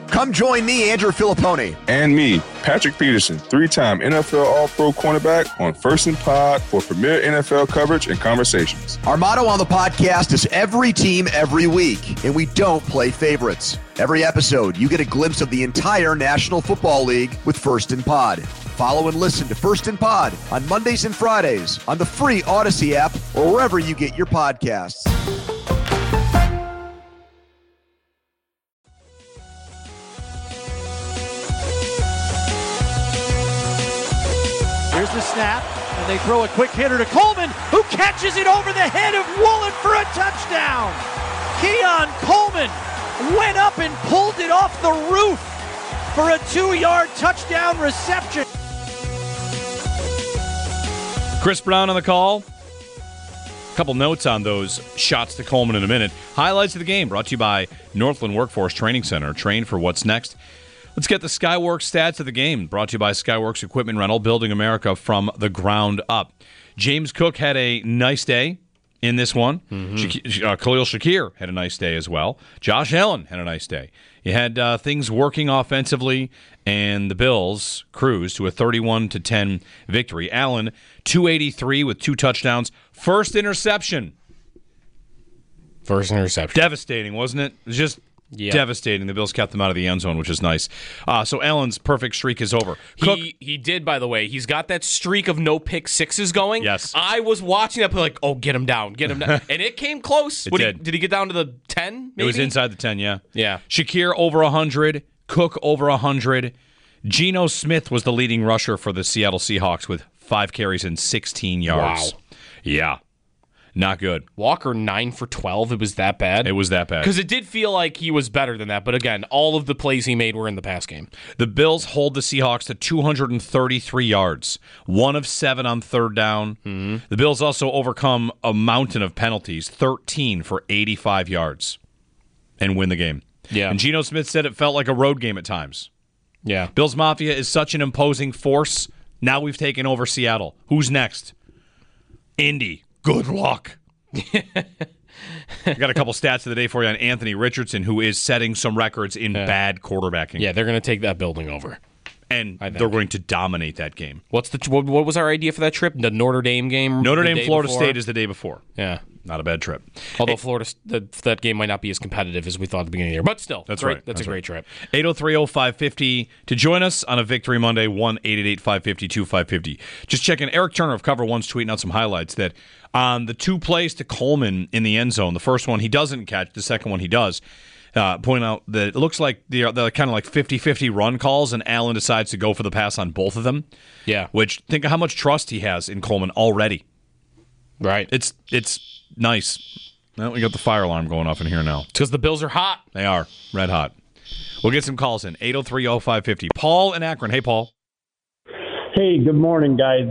Come join me, Andrew Filipponi. And me, Patrick Peterson, 3-time NFL All-Pro cornerback on First and Pod for premier NFL coverage and conversations. Our motto on the podcast is every team, every week, and we don't play favorites. Every episode, you get a glimpse of the entire National Football League with First and Pod. Follow and listen to First and Pod on Mondays and Fridays on the free Odyssey app or wherever you get your podcasts. Here's the snap, and they throw a quick hitter to Coleman, who catches it over the head of Woolen for a touchdown. Keon Coleman went up and pulled it off the roof for a 2-yard touchdown reception. Chris Brown on the call. A couple notes on those shots to Coleman in a minute. Highlights of the game brought to you by Northland Workforce Training Center. Train for what's next. Let's get the Skyworks stats of the game, brought to you by Skyworks Equipment Rental, building America from the ground up. James Cook had a nice day in this one. Khalil Shakir had a nice day as well. Josh Allen had a nice day. You had things working offensively, and the Bills cruised to a 31-10 victory. Allen, 283 with 2 touchdowns. First interception. Devastating, wasn't it? It was just devastating. The Bills kept them out of the end zone, which is nice. So Allen's perfect streak is over. Cook, he did, by the way. He's got that streak of no pick sixes going. Yes. I was watching that, like, oh, get him down. And it came close. Did he get down to the 10, maybe? It was inside the 10, yeah. Yeah. Shakir over 100. Cook over 100. Geno Smith was the leading rusher for the Seattle Seahawks with 5 carries and 16 yards. Wow. Yeah. Not good. Walker 9 for 12. It was that bad? It was that bad. Because it did feel like he was better than that. But again, all of the plays he made were in the pass game. The Bills hold the Seahawks to 233 yards. 1 of 7 on third down. Mm-hmm. The Bills also overcome a mountain of penalties, 13 for 85 yards, and win the game. Yeah. And Geno Smith said it felt like a road game at times. Yeah. Bills Mafia is such an imposing force. Now we've taken over Seattle. Who's next? Indy. Good luck. I got a couple stats of the day for you on Anthony Richardson, who is setting some records in bad quarterbacking. Yeah, they're going to take that building over. And they're going to dominate that game. What was our idea for that trip? The Notre Dame game? Notre Dame, Florida State is the day before. Yeah. Not a bad trip. Although that game might not be as competitive as we thought at the beginning of the year. But still, that's great. right. That's a great trip. 803-0550 to join us on a Victory Monday, 1-888-550-2550. Just checking. Eric Turner of Cover One's tweeting out some highlights that on the 2 plays to Coleman in the end zone, the first one he doesn't catch, the second one he does, point out that it looks like they're kind of like 50-50 run calls, and Allen decides to go for the pass on both of them. Yeah. Which, think of how much trust he has in Coleman already. Right. It's nice. Well, we got the fire alarm going off in here now. Because the Bills are hot. They are. Red hot. We'll get some calls in. 803-0550. Paul in Akron. Hey, Paul. Hey, good morning, guys.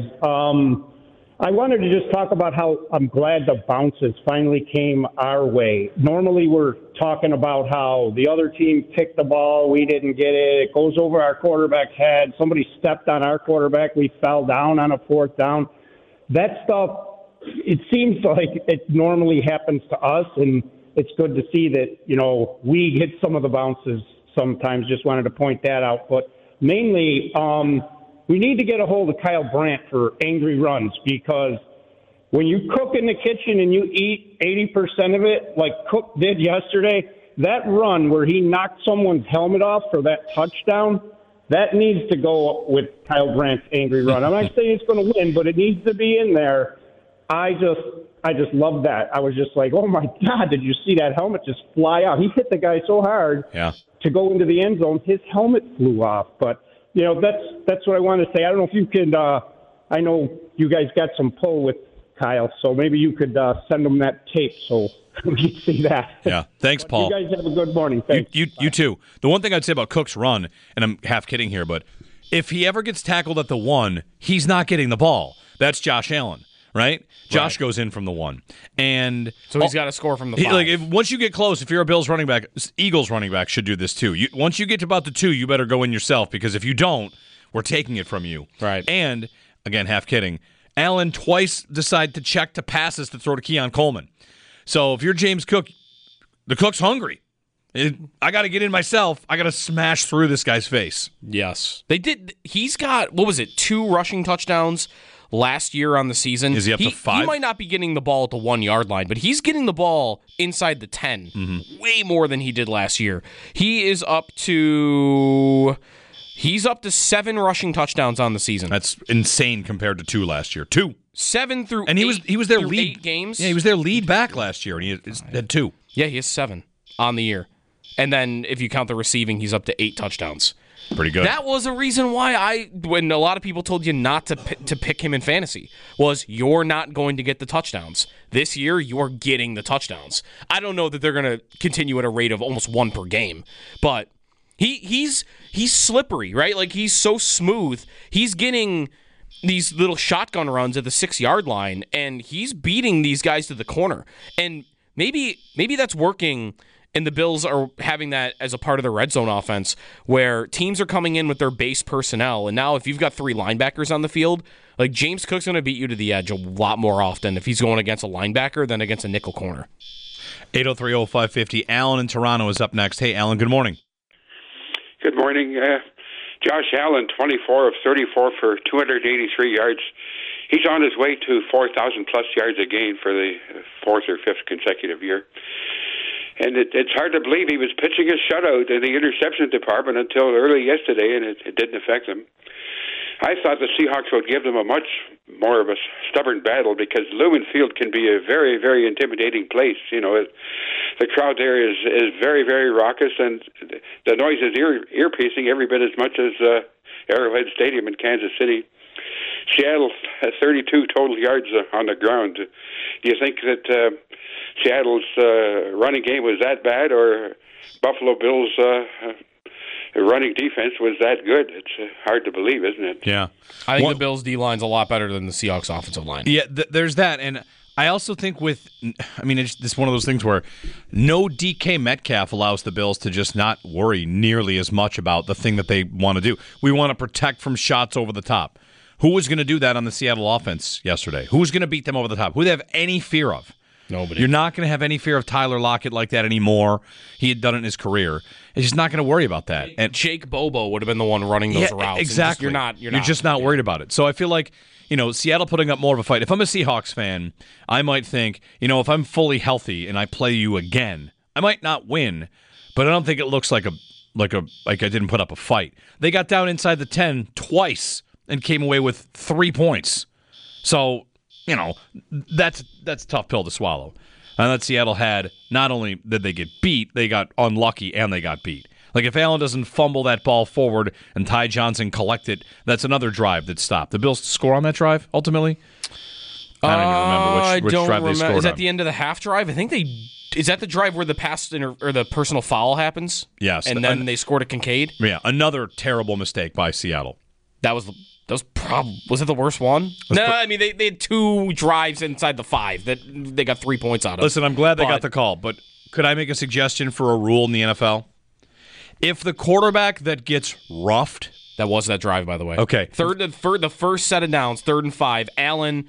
I wanted to just talk about how I'm glad the bounces finally came our way. Normally we're talking about how the other team picked the ball, we didn't get it, it goes over our quarterback's head, somebody stepped on our quarterback, we fell down on a 4th down. That stuff, it seems like it normally happens to us, and it's good to see that, we get some of the bounces sometimes. Just wanted to point that out. But mainly, we need to get a hold of Kyle Brandt for angry runs, because when you cook in the kitchen and you eat 80% of it, like Cook did yesterday, that run where he knocked someone's helmet off for that touchdown, that needs to go with Kyle Brandt's angry run. I'm not saying it's going to win, but it needs to be in there. I just love that. I was just like, oh, my God, did you see that helmet just fly out? He hit the guy so hard to go into the end zone, his helmet flew off. But, that's what I want to say. I don't know if you could I know you guys got some pull with Kyle, so maybe you could send him that tape so we can see that. Yeah, thanks, Paul. You guys have a good morning. Thanks. You too. The one thing I'd say about Cook's run, and I'm half kidding here, but if he ever gets tackled at the 1, he's not getting the ball. That's Josh Allen. Right? Josh goes in from the 1. And so he's got to score from the 5. Once you get close, if you're a Bills running back, Eagles running back should do this too. Once you get to about the 2, you better go in yourself, because if you don't, we're taking it from you. Right. And, again, half kidding, Allen twice decided to check to passes to throw to Keon Coleman. So if you're James Cook, the Cook's hungry. I got to get in myself. I got to smash through this guy's face. Yes. They did. He's got, 2 rushing touchdowns last year on the season. Is he up to 5? He might not be getting the ball at the 1-yard line, but he's getting the ball inside the 10 way more than he did last year. He's up to 7 rushing touchdowns on the season. That's insane compared to 2 last year. 2. 7 through And he was their through lead 8 games. Yeah, he was their lead back last year, and he had 2. Yeah, he has 7 on the year. And then if you count the receiving, he's up to 8 touchdowns. Pretty good. That was a reason why when a lot of people told you not to pick him in fantasy, was you're not going to get the touchdowns. This year, you're getting the touchdowns. I don't know that they're going to continue at a rate of almost 1 per game, but he's slippery, right? Like, he's so smooth. He's getting these little shotgun runs at the 6-yard line, and he's beating these guys to the corner. And maybe that's working, and the Bills are having that as a part of the red zone offense, where teams are coming in with their base personnel, and now if you've got 3 linebackers on the field, like, James Cook's going to beat you to the edge a lot more often if he's going against a linebacker than against a nickel corner. 803-0550. Alan in Toronto is up next. Hey, Alan, good morning. Good morning. Josh Allen, 24 of 34 for 283 yards. He's on his way to 4,000-plus yards a game for the 4th or 5th consecutive year. And it's hard to believe he was pitching a shutout in the interception department until early yesterday, and it didn't affect him. I thought the Seahawks would give them a much more of a stubborn battle, because Lumen Field can be a very, very intimidating place. You know, the crowd there is very, very raucous, and the noise is ear-piercing every bit as much as Arrowhead Stadium in Kansas City. Seattle has 32 total yards on the ground. Do you think that Seattle's running game was that bad, or Buffalo Bills' running defense was that good? It's hard to believe, isn't it? Yeah. I think the Bills' D-line's a lot better than the Seahawks' offensive line. Yeah, there's that. And I also think it's one of those things where no DK Metcalf allows the Bills to just not worry nearly as much about the thing that they want to do. We want to protect from shots over the top. Who was going to do that on the Seattle offense yesterday? Who was going to beat them over the top? Who do they have any fear of? Nobody. You're not going to have any fear of Tyler Lockett like that anymore. He had done it in his career. He's just not going to worry about that. And Jake Bobo would have been the one running those routes. Exactly. You're just not worried about it. So I feel like, Seattle putting up more of a fight. If I'm a Seahawks fan, I might think, if I'm fully healthy and I play you again, I might not win, but I don't think it looks like I didn't put up a fight. They got down inside the 10 twice and came away with 3 points. So, that's a tough pill to swallow. And that Seattle had, not only did they get beat, they got unlucky and they got beat. Like, if Allen doesn't fumble that ball forward and Ty Johnson collect it, that's another drive that stopped. The Bills score on that drive, ultimately? I don't even remember which drive they scored on. Is that the end of the half drive? I think is that the drive where the pass or the personal foul happens? Yes. And then they scored a Kincaid? Yeah, another terrible mistake by Seattle. Was it the worst one? They had 2 drives inside the 5 that they got 3 points out of. Listen, I'm glad they got the call, but could I make a suggestion for a rule in the NFL? If the quarterback that gets roughed... That was that drive, by the way. Okay. The first set of downs, 3rd and 5, Allen...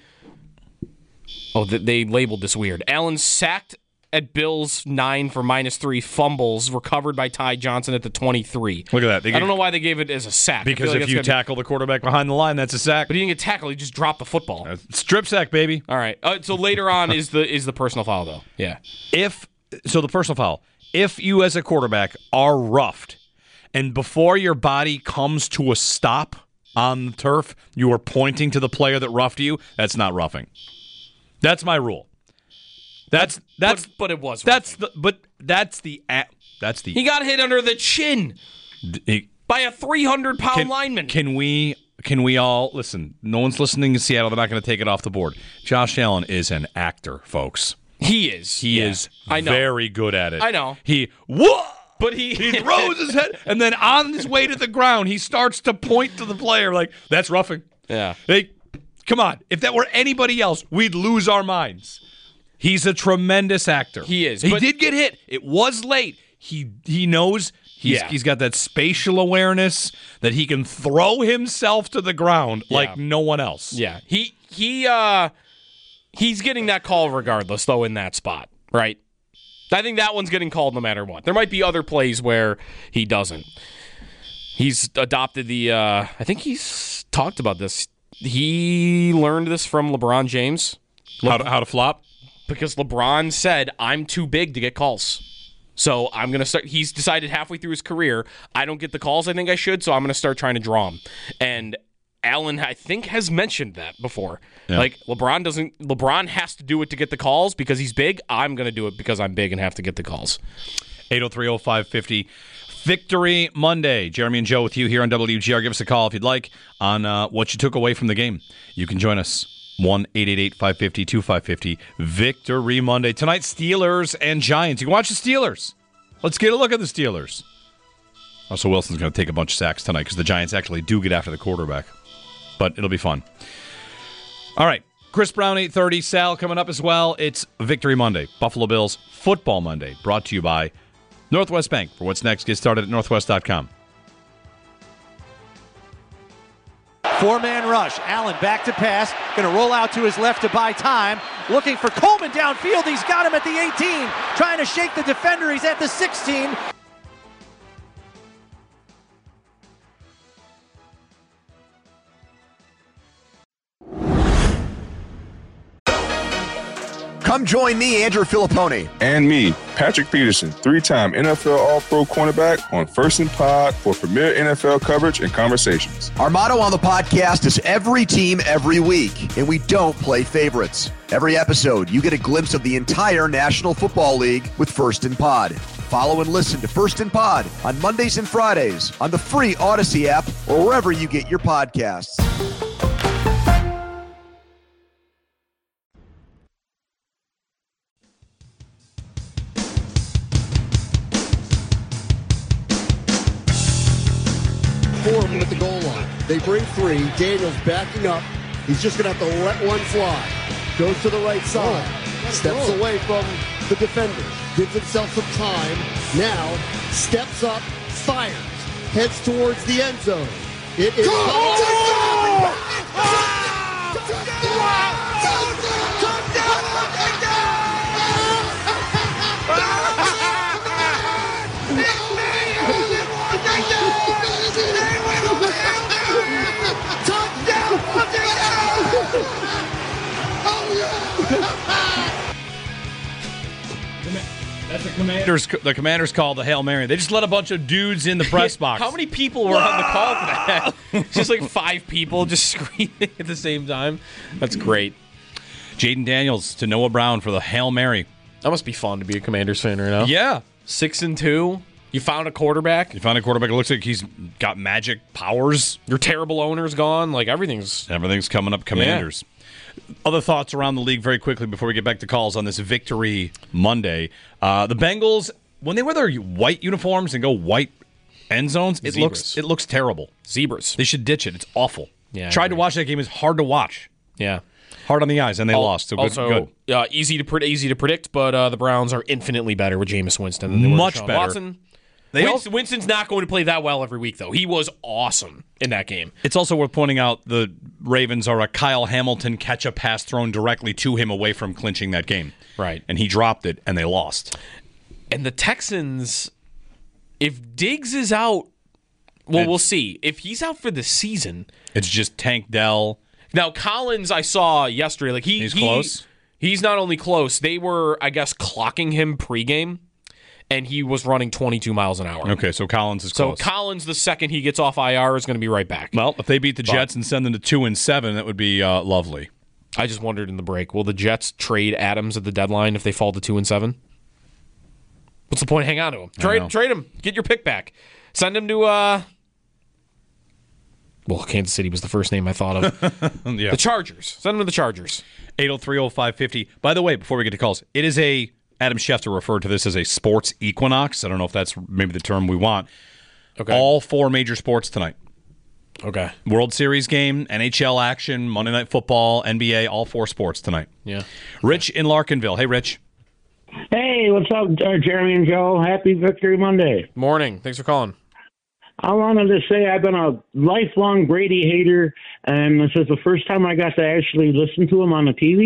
Oh, they labeled this weird. Allen sacked at Bills 9 for -3 fumbles, recovered by Ty Johnson at the 23. Look at that. I don't know why they gave it as a sack. Because if you tackle the quarterback behind the line, that's a sack. But he didn't get tackled. He just dropped the football. Strip sack, baby. All right. So later on is the personal foul, though. Yeah. The personal foul. If you as a quarterback are roughed, and before your body comes to a stop on the turf, you are pointing to the player that roughed you, that's not roughing. That's my rule. But it was roughing. That's the He got hit under the chin by a 300-pound lineman. Can we all listen? No one's listening in Seattle. They're not going to take it off the board. Josh Allen is an actor, folks. He is. He is very good at it. I know. But he throws his head, and then on his way to the ground, he starts to point to the player like, that's roughing. Yeah. Come on. If that were anybody else, we'd lose our minds. He's a tremendous actor. He is. He did get hit. It was late. He knows he's got that spatial awareness that he can throw himself to the ground like no one else. Yeah. He's getting that call regardless, though, in that spot, right? I think that one's getting called no matter what. There might be other plays where he doesn't. He's adopted the, I think he's talked about this. He learned this from LeBron James. How to flop? Because LeBron said, I'm too big to get calls. So I'm going to start. He's decided halfway through his career, I don't get the calls I think I should, so I'm going to start trying to draw them. And Allen, I think, has mentioned that before. Yeah. Like, LeBron has to do it to get the calls because he's big. I'm going to do it because I'm big and have to get the calls. 803-0550. Victory Monday. Jeremy and Joe with you here on WGR. Give us a call if you'd like on what you took away from the game. You can join us. 1-888-550-2550. Victory Monday. Tonight, Steelers and Giants. You can watch the Steelers. Let's get a look at the Steelers. Russell Wilson's going to take a bunch of sacks tonight because the Giants actually do get after the quarterback. But it'll be fun. All right. Chris Brown, 8:30. Sal coming up as well. It's Victory Monday. Buffalo Bills Football Monday. Brought to you by Northwest Bank. For what's next, get started at northwest.com. Four-man rush. Allen back to pass. Going to roll out to his left to buy time. Looking for Coleman downfield. He's got him at the 18. Trying to shake the defender. He's at the 16. Come join me, Andrew Filippone. And me, Patrick Peterson, 3-time NFL All-Pro cornerback on First and Pod for premier NFL coverage and conversations. Our motto on the podcast is every team, every week, and we don't play favorites. Every episode, you get a glimpse of the entire National Football League with First and Pod. Follow and listen to First and Pod on Mondays and Fridays on the free Odyssey app or wherever you get your podcasts. At the goal line. They bring three. Daniels backing up. He's just going to have to let one fly. Goes to the right side. Steps away from the defenders. Gives himself some time. Now steps up, fires. Heads towards the end zone. It is... That's the Commanders call the Hail Mary. They just let a bunch of dudes in the press box. How many people were on the call for that? Just like 5 people just screaming at the same time. That's great. Jaden Daniels to Noah Brown for the Hail Mary. That must be fun to be a Commanders fan right now. Yeah. 6-2. You found a quarterback. It looks like he's got magic powers. Your terrible owner's gone. Like everything's coming up Commanders. Yeah. Other thoughts around the league very quickly before we get back to calls on this Victory Monday. The Bengals, when they wear their white uniforms and go white end zones, it looks terrible. Zebras. They should ditch it. It's awful. Yeah, Tried to watch that game. It's hard to watch. Yeah. Hard on the eyes, and they lost. So good. Easy to predict, but the Browns are infinitely better with Jameis Winston than they were with Deshaun Watson. Winston's not going to play that well every week, though. He was awesome in that game. It's also worth pointing out the Ravens are a Kyle Hamilton catch a pass thrown directly to him away from clinching that game. Right. And he dropped it, and they lost. And the Texans, if Diggs is out, we'll see. If he's out for the season. It's just Tank Dell. Now, Collins, I saw yesterday. Like he's close? He's not only close. They were, I guess, clocking him pregame. And he was running 22 miles an hour. Okay, so Collins is close. So Collins, the second he gets off IR, is going to be right back. Well, if they beat the Jets and send them to 2-7, that would be lovely. I just wondered in the break, will the Jets trade Adams at the deadline if they fall to 2-7? What's the point? Hang on to him. Trade him. Get your pick back. Send him to well, Kansas City was the first name I thought of. Yeah. The Chargers. Send him to the Chargers. 803-0550. By the way, before we get to calls, it is Adam Schefter referred to this as a sports equinox. I don't know if that's maybe the term we want. Okay. All 4 major sports tonight. Okay. World Series game, NHL action, Monday Night Football, NBA, all 4 sports tonight. Yeah. Rich in Larkinville. Hey, Rich. Hey, what's up, Jeremy and Joe? Happy Victory Monday. Morning. Thanks for calling. I wanted to say I've been a lifelong Brady hater, and this is the first time I got to actually listen to him on the TV.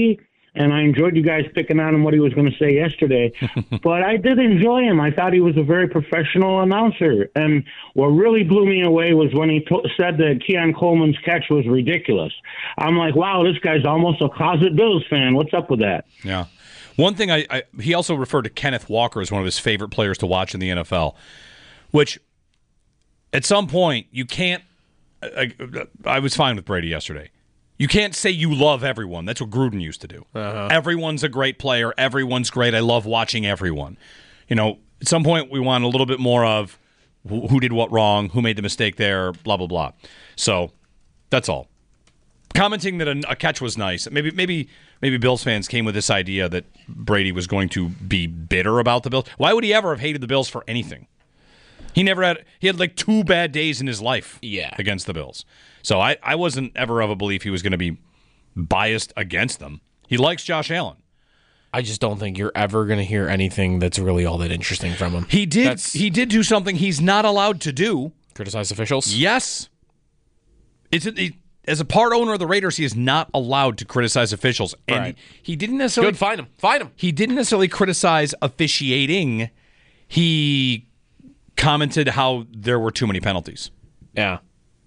and I enjoyed you guys picking on him what he was going to say yesterday. But I did enjoy him. I thought he was a very professional announcer. And what really blew me away was when he said that Keon Coleman's catch was ridiculous. I'm like, wow, this guy's almost a closet Bills fan. What's up with that? Yeah. One thing, he also referred to Kenneth Walker as one of his favorite players to watch in the NFL, which at some point you can't. I was fine with Brady yesterday. You can't say you love everyone. That's what Gruden used to do. Everyone's a great player. Everyone's great. I love watching everyone. At some point we want a little bit more of who did what wrong, who made the mistake there, blah, blah, blah. So that's all. Commenting that a catch was nice. Maybe Bills fans came with this idea that Brady was going to be bitter about the Bills. Why would he ever have hated the Bills for anything? He had like 2 bad days in his life against the Bills. So I wasn't ever of a belief he was going to be biased against them. He likes Josh Allen. I just don't think you're ever going to hear anything that's really all that interesting from him. He did do something he's not allowed to do. Criticize officials? Yes. As a part owner of the Raiders, he is not allowed to criticize officials. And he didn't necessarily... Good, find him. He didn't necessarily criticize officiating. He commented how there were too many penalties. Yeah.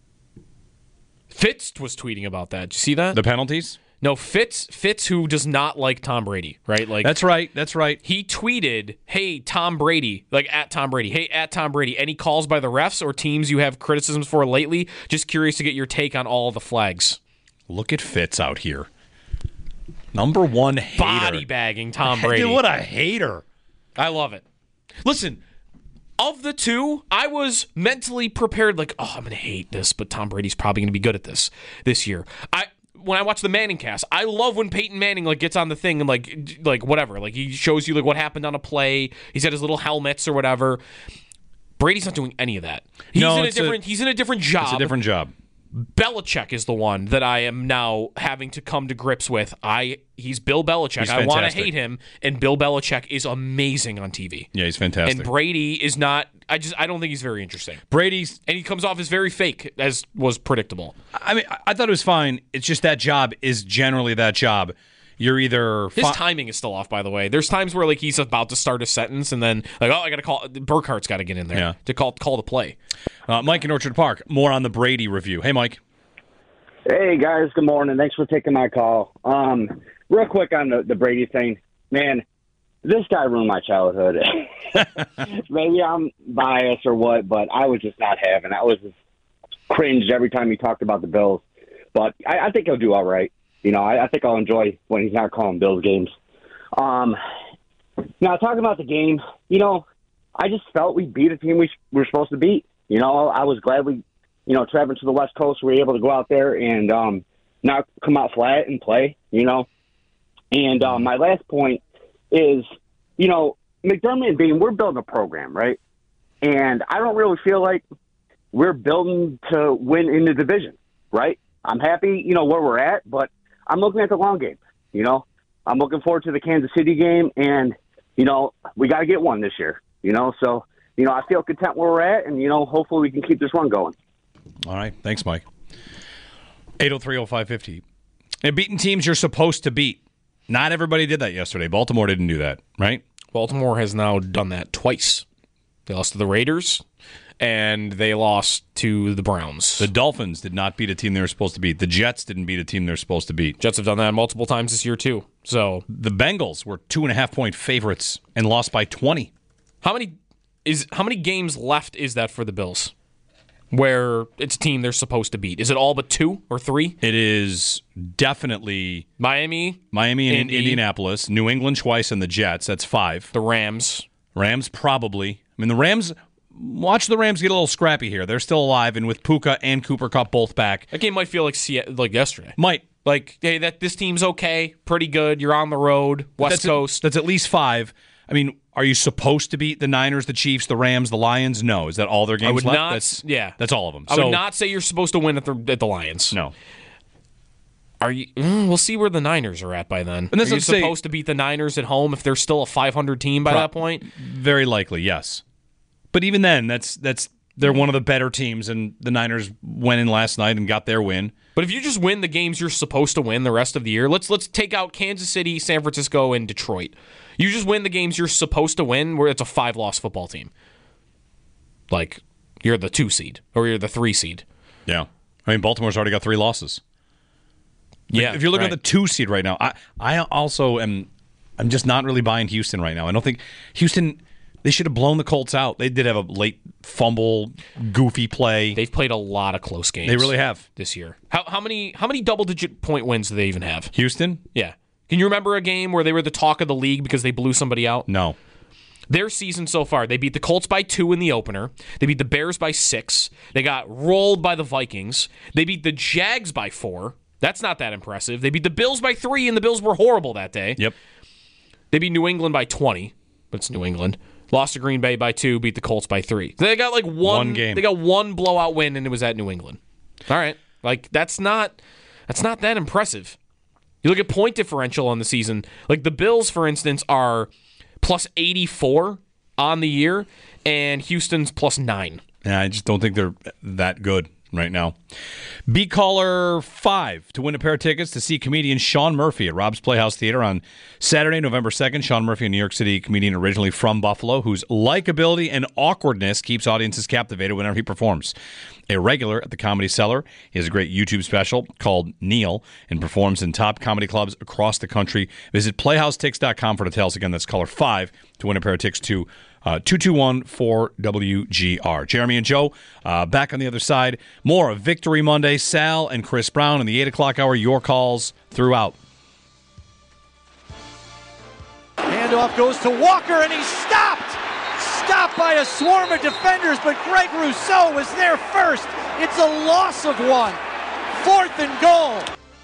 Fitz was tweeting about that. Did you see that? The penalties? No, Fitz, who does not like Tom Brady, right? Like That's right. He tweeted, "Hey, Tom Brady," like at Tom Brady. "Hey, at Tom Brady, any calls by the refs or teams you have criticisms for lately? Just curious to get your take on all the flags." Look at Fitz out here. Number one hater. Body bagging Tom Brady. Dude, what a hater. I love it. Listen, of the two, I was mentally prepared like, I'm going to hate this, but Tom Brady's probably going to be good at this year. When I watch the Manning cast, I love when Peyton Manning gets on the thing and like whatever, like he shows you what happened on a play. He's at his little helmets or whatever. Brady's not doing any of that. He's in a different job. It's a different job. Belichick is the one that I am now having to come to grips with. He's Bill Belichick. I want to hate him, and Bill Belichick is amazing on TV. Yeah, he's fantastic. And Brady is not. I don't think he's very interesting. And he comes off as very fake, as was predictable. I mean, I thought it was fine. It's just that job is generally that job. You're either his timing is still off. By the way, there's times where he's about to start a sentence and then I got to call. Burkhardt's got to get in there to call the play. Mike in Orchard Park. More on the Brady review. Hey, Mike. Hey guys, good morning. Thanks for taking my call. Real quick on the Brady thing, man. This guy ruined my childhood. Maybe I'm biased or what, but I was just not having it. I was just cringed every time he talked about the Bills. But I think he'll do all right. I think I'll enjoy when he's not calling Bills games. Now, talking about the game, I just felt we beat a team we were supposed to beat. I was glad we, traveling to the West Coast, we were able to go out there and not come out flat and play, And my last point is, McDermott and Bean, we're building a program, right? And I don't really feel like we're building to win in the division, right? I'm happy, where we're at, but I'm looking at the long game. I'm looking forward to the Kansas City game, and, we got to get one this year, So, I feel content where we're at, and, hopefully we can keep this run going. All right. Thanks, Mike. 803-0550. And beating teams you're supposed to beat. Not everybody did that yesterday. Baltimore didn't do that, right? Baltimore has now done that twice. They lost to the Raiders, and they lost to the Browns. The Dolphins did not beat a team they were supposed to beat. The Jets didn't beat a team they're supposed to beat. Jets have done that multiple times this year, too. So the Bengals were 2.5-point favorites and lost by 20. How many games left is that for the Bills? Where it's a team they're supposed to beat. Is it all but 2 or 3? It is definitely Miami and Indianapolis, New England twice, and the Jets. That's 5. The Rams probably. I mean, the Rams. Watch the Rams get a little scrappy here. They're still alive, and with Puka and Cooper Kupp both back, that game might feel like yesterday. Might hey, this team's okay, pretty good. You're on the road, West Coast. That's at least 5. I mean, are you supposed to beat the Niners, the Chiefs, the Rams, the Lions? No. Is that all their games left? That's all of them. I would not say you're supposed to win at the Lions. No. Are you? We'll see where the Niners are at by then. And are you supposed to beat the Niners at home if they're still a 500 team by that point? Very likely, yes. But even then, they're one of the better teams, and the Niners went in last night and got their win. But if you just win the games you're supposed to win the rest of the year, let's take out Kansas City, San Francisco, and Detroit. You just win the games you're supposed to win, where it's a 5-loss football team. Like, you're the 2 seed, or you're the 3 seed. Yeah. I mean, Baltimore's already got 3 losses. Yeah. If you're looking at the 2 seed right now, I also am. I'm just not really buying Houston right now. I don't think Houston. They should have blown the Colts out. They did have a late fumble, goofy play. They've played a lot of close games. They really have this year. How many double-digit point wins do they even have? Houston? Yeah. Can you remember a game where they were the talk of the league because they blew somebody out? No. Their season so far, they beat the Colts by 2 in the opener. They beat the Bears by 6. They got rolled by the Vikings. They beat the Jags by 4. That's not that impressive. They beat the Bills by 3, and the Bills were horrible that day. Yep. They beat New England by 20, but it's New England. Lost to Green Bay by 2, beat the Colts by 3. They got like one game. They got one blowout win, and it was at New England. All right. Like, that's not that impressive. You look at point differential on the season. Like, the Bills, for instance, are plus 84 on the year, and Houston's plus 9. Yeah, I just don't think they're that good right now. Be caller 5 to win a pair of tickets to see comedian Sean Murphy at Rob's Playhouse Theater on Saturday, November 2nd. Sean Murphy, a New York City comedian originally from Buffalo, whose likability and awkwardness keeps audiences captivated whenever he performs. A regular at the Comedy Cellar, he has a great YouTube special called Neil and performs in top comedy clubs across the country. Visit playhousetix.com for details. Again, that's caller 5 to win a pair of tickets to 221-4WGR. Jeremy and Joe back on the other side. More of Victory Monday. Sal and Chris Brown in the 8 o'clock hour. Your calls throughout. Handoff goes to Walker, and he's stopped. Stopped by a swarm of defenders, but Greg Rousseau was there first. It's a loss of 1. 4th and goal.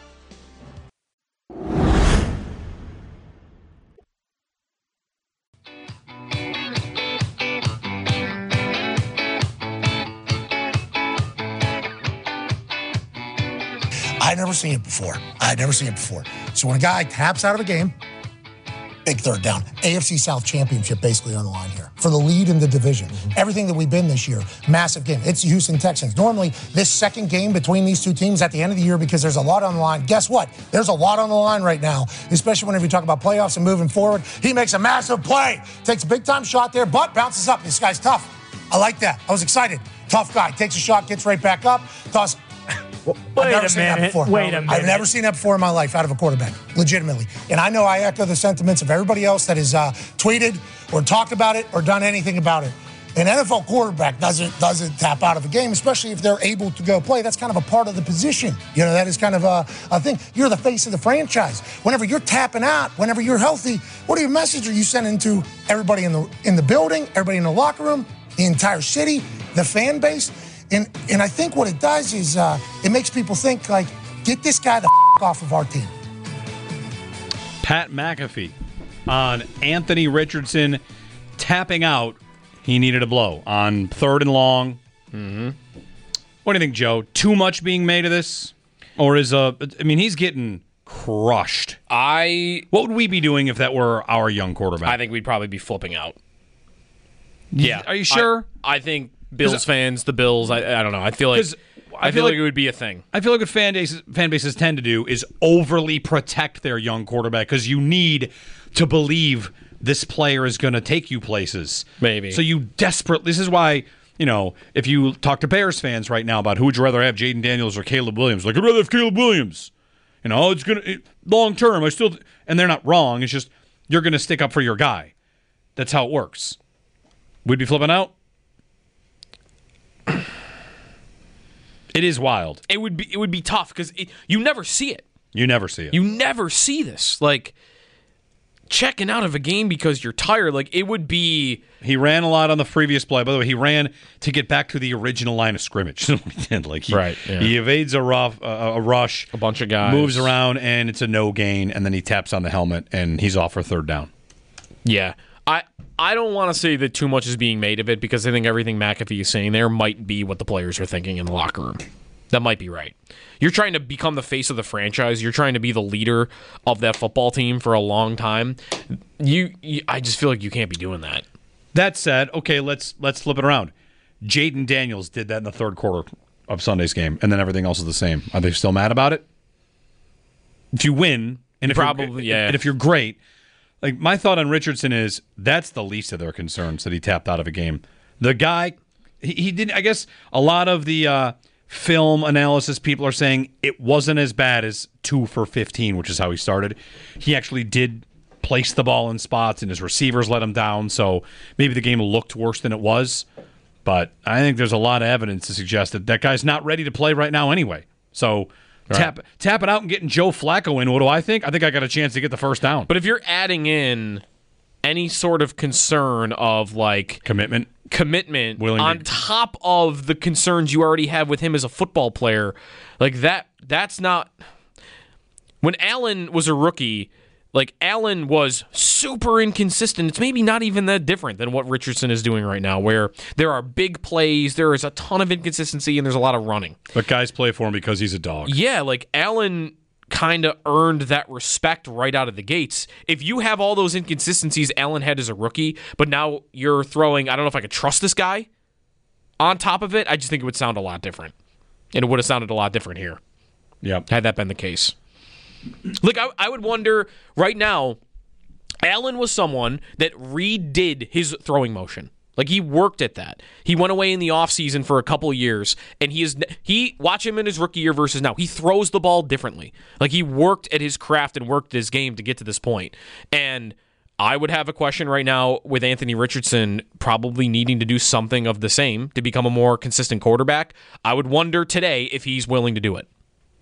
I'd never seen it before. So when a guy taps out of a game, big third down, AFC South Championship basically on the line here for the lead in the division. Everything that we've been this year, massive game. It's the Houston Texans. Normally, this second game between these two teams at the end of the year, because there's a lot on the line. Guess what? There's a lot on the line right now, especially whenever you talk about playoffs and moving forward. He makes a massive play, takes a big-time shot there, but bounces up. This guy's tough. I like that. I was excited. Tough guy. Takes a shot, gets right back up, toss. I've never seen that before. Wait a minute. I've never seen that before in my life out of a quarterback, legitimately. And I know I echo the sentiments of everybody else that has tweeted or talked about it or done anything about it. An NFL quarterback doesn't tap out of a game, especially if they're able to go play. That's kind of a part of the position. You know, that is kind of a thing. You're the face of the franchise. Whenever you're tapping out, whenever you're healthy, what message are you sending to everybody in the building, everybody in the locker room, the entire city, the fan base? And I think what it does is it makes people think, like, get this guy the off of our team. Pat McAfee on Anthony Richardson tapping out. He needed a blow on 3rd and long. Mm-hmm. What do you think, Joe? Too much being made of this? Or he's getting crushed. What would we be doing if that were our young quarterback? I think we'd probably be flipping out. Yeah. Are you sure? I think Bills fans, the Bills, I don't know. I feel like it would be a thing. I feel like what fan bases tend to do is overly protect their young quarterback because you need to believe this player is going to take you places. Maybe. So you desperately. This is why, if you talk to Bears fans right now about who would you rather have, Jaden Daniels or Caleb Williams, like, I'd rather have Caleb Williams. It's going to, long term, and they're not wrong. It's just, you're going to stick up for your guy. That's how it works. We'd be flipping out. It is wild. It would be tough because you never see it. You never see it. You never see this. Like, checking out of a game because you're tired. Like, it would be. He ran a lot on the previous play. By the way, he ran to get back to the original line of scrimmage. He evades a rush. A bunch of guys. Moves around, and it's a no gain, and then he taps on the helmet, and he's off for 3rd down. Yeah. I don't want to say that too much is being made of it because I think everything McAfee is saying there might be what the players are thinking in the locker room. That might be right. You're trying to become the face of the franchise. You're trying to be the leader of that football team for a long time. I just feel like you can't be doing that. That said, okay, let's flip it around. Jaden Daniels did that in the 3rd quarter of Sunday's game, and then everything else is the same. Are they still mad about it? If you win, and if you're great, like my thought on Richardson is that's the least of their concerns that he tapped out of a game. The guy, he didn't. I guess a lot of the film analysis people are saying it wasn't as bad as 2 for 15, which is how he started. He actually did place the ball in spots, and his receivers let him down. So maybe the game looked worse than it was. But I think there's a lot of evidence to suggest that guy's not ready to play right now anyway. So tap it out and getting Joe Flacco in. What do I think? I think I got a chance to get the first down. But if you're adding in any sort of concern of like commitment on top of the concerns you already have with him as a football player, like that's not. When Allen was a rookie, like Allen was super inconsistent. It's maybe not even that different than what Richardson is doing right now, where there are big plays, there is a ton of inconsistency, and there's a lot of running. But guys play for him because he's a dog. Yeah, like Allen kind of earned that respect right out of the gates. If you have all those inconsistencies Allen had as a rookie, but now you're throwing, I don't know if I could trust this guy on top of it, I just think it would sound a lot different. And it would have sounded a lot different here. Yeah, had that been the case. Look, I would wonder right now, Allen was someone that redid his throwing motion. Like, he worked at that. He went away in the offseason for a couple of years, and he watch him in his rookie year versus now. He throws the ball differently. Like, he worked at his craft and worked his game to get to this point. And I would have a question right now with Anthony Richardson probably needing to do something of the same to become a more consistent quarterback. I would wonder today if he's willing to do it.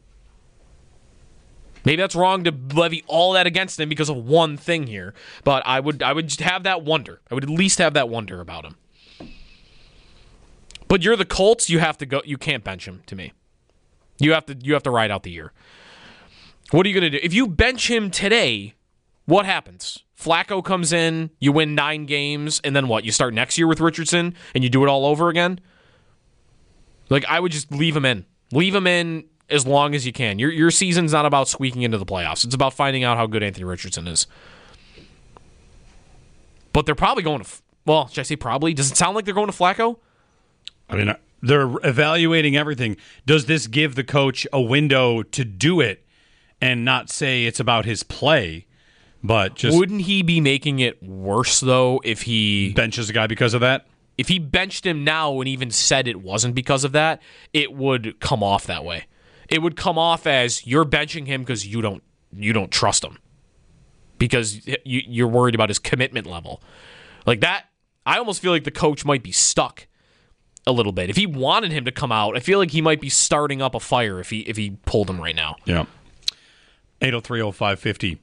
Maybe that's wrong to levy all that against him because of one thing here, but I would just have that wonder. I would at least have that wonder about him. But you're the Colts. You have to go. You can't bench him. To me, you have to ride out the year. What are you going to do if you bench him today? What happens? Flacco comes in. You win 9 games, and then what? You start next year with Richardson, and you do it all over again. Like, I would just leave him in. Leave him in as long as you can. Your season's not about squeaking into the playoffs. It's about finding out how good Anthony Richardson is. But they're probably going to... Well, should I say probably? Does it sound like they're going to Flacco? I mean, they're evaluating everything. Does this give the coach a window to do it and not say it's about his play, but just... Wouldn't he be making it worse, though, if he... benches a guy because of that? If he benched him now and even said it wasn't because of that, it would come off that way. It would come off as you're benching him because you don't trust him, because you're worried about his commitment level. Like that, I almost feel like the coach might be stuck a little bit. If he wanted him to come out, I feel like he might be starting up a fire if he pulled him right now. Yeah. 803-0550.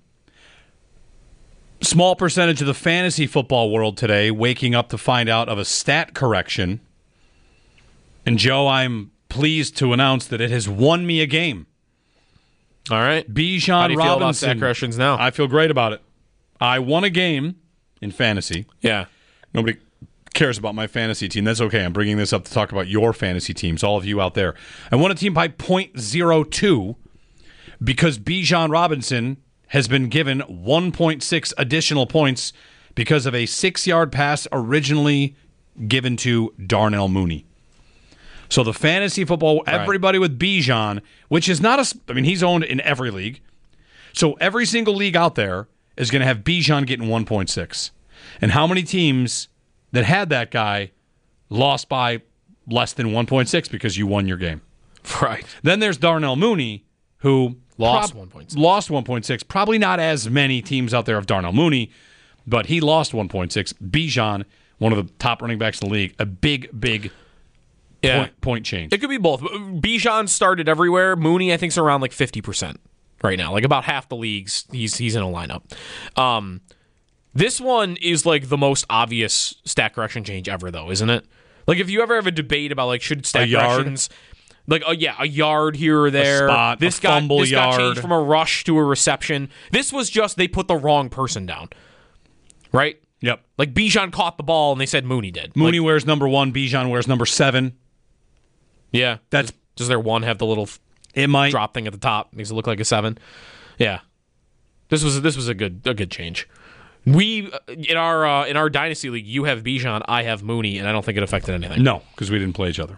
Small percentage of the fantasy football world today waking up to find out of a stat correction. And Joe, I'm pleased to announce that it has won me a game. All right. Bijan How do you Robinson. feel about stat corrections now? I feel great about it. I won a game in fantasy. Yeah. Nobody cares about my fantasy team. That's okay. I'm bringing this up to talk about your fantasy teams, all of you out there. I won a team by 0.02 because Bijan Robinson has been given 1.6 additional points because of a 6-yard pass originally given to Darnell Mooney. So the fantasy football, everybody with Bijan, which is not he's owned in every league. So every single league out there is going to have Bijan getting 1.6. And how many teams that had that guy lost by less than 1.6 because you won your game? Right. Then there's Darnell Mooney, who lost 1.6. Lost 1.6. Probably not as many teams out there of Darnell Mooney, but he lost 1.6. Bijan, one of the top running backs in the league, a big point change. It could be both. Bijan started everywhere. Mooney, I think, is around like 50% right now. Like about half the leagues, he's in a lineup. This one is like the most obvious stat correction change ever, though, isn't it? Like if you ever have a debate about like should stat corrections, like a yard here or there, spot, this got changed from a rush to a reception. This was just they put the wrong person down, right? Yep. Like Bijan caught the ball and they said Mooney did. Mooney wears number 1. Bijan wears number 7. Yeah, does their 1 have the little drop thing at the top? Makes it look like a 7. Yeah, this was a good change. We in our dynasty league, you have Bijan, I have Mooney, and I don't think it affected anything. No, because we didn't play each other.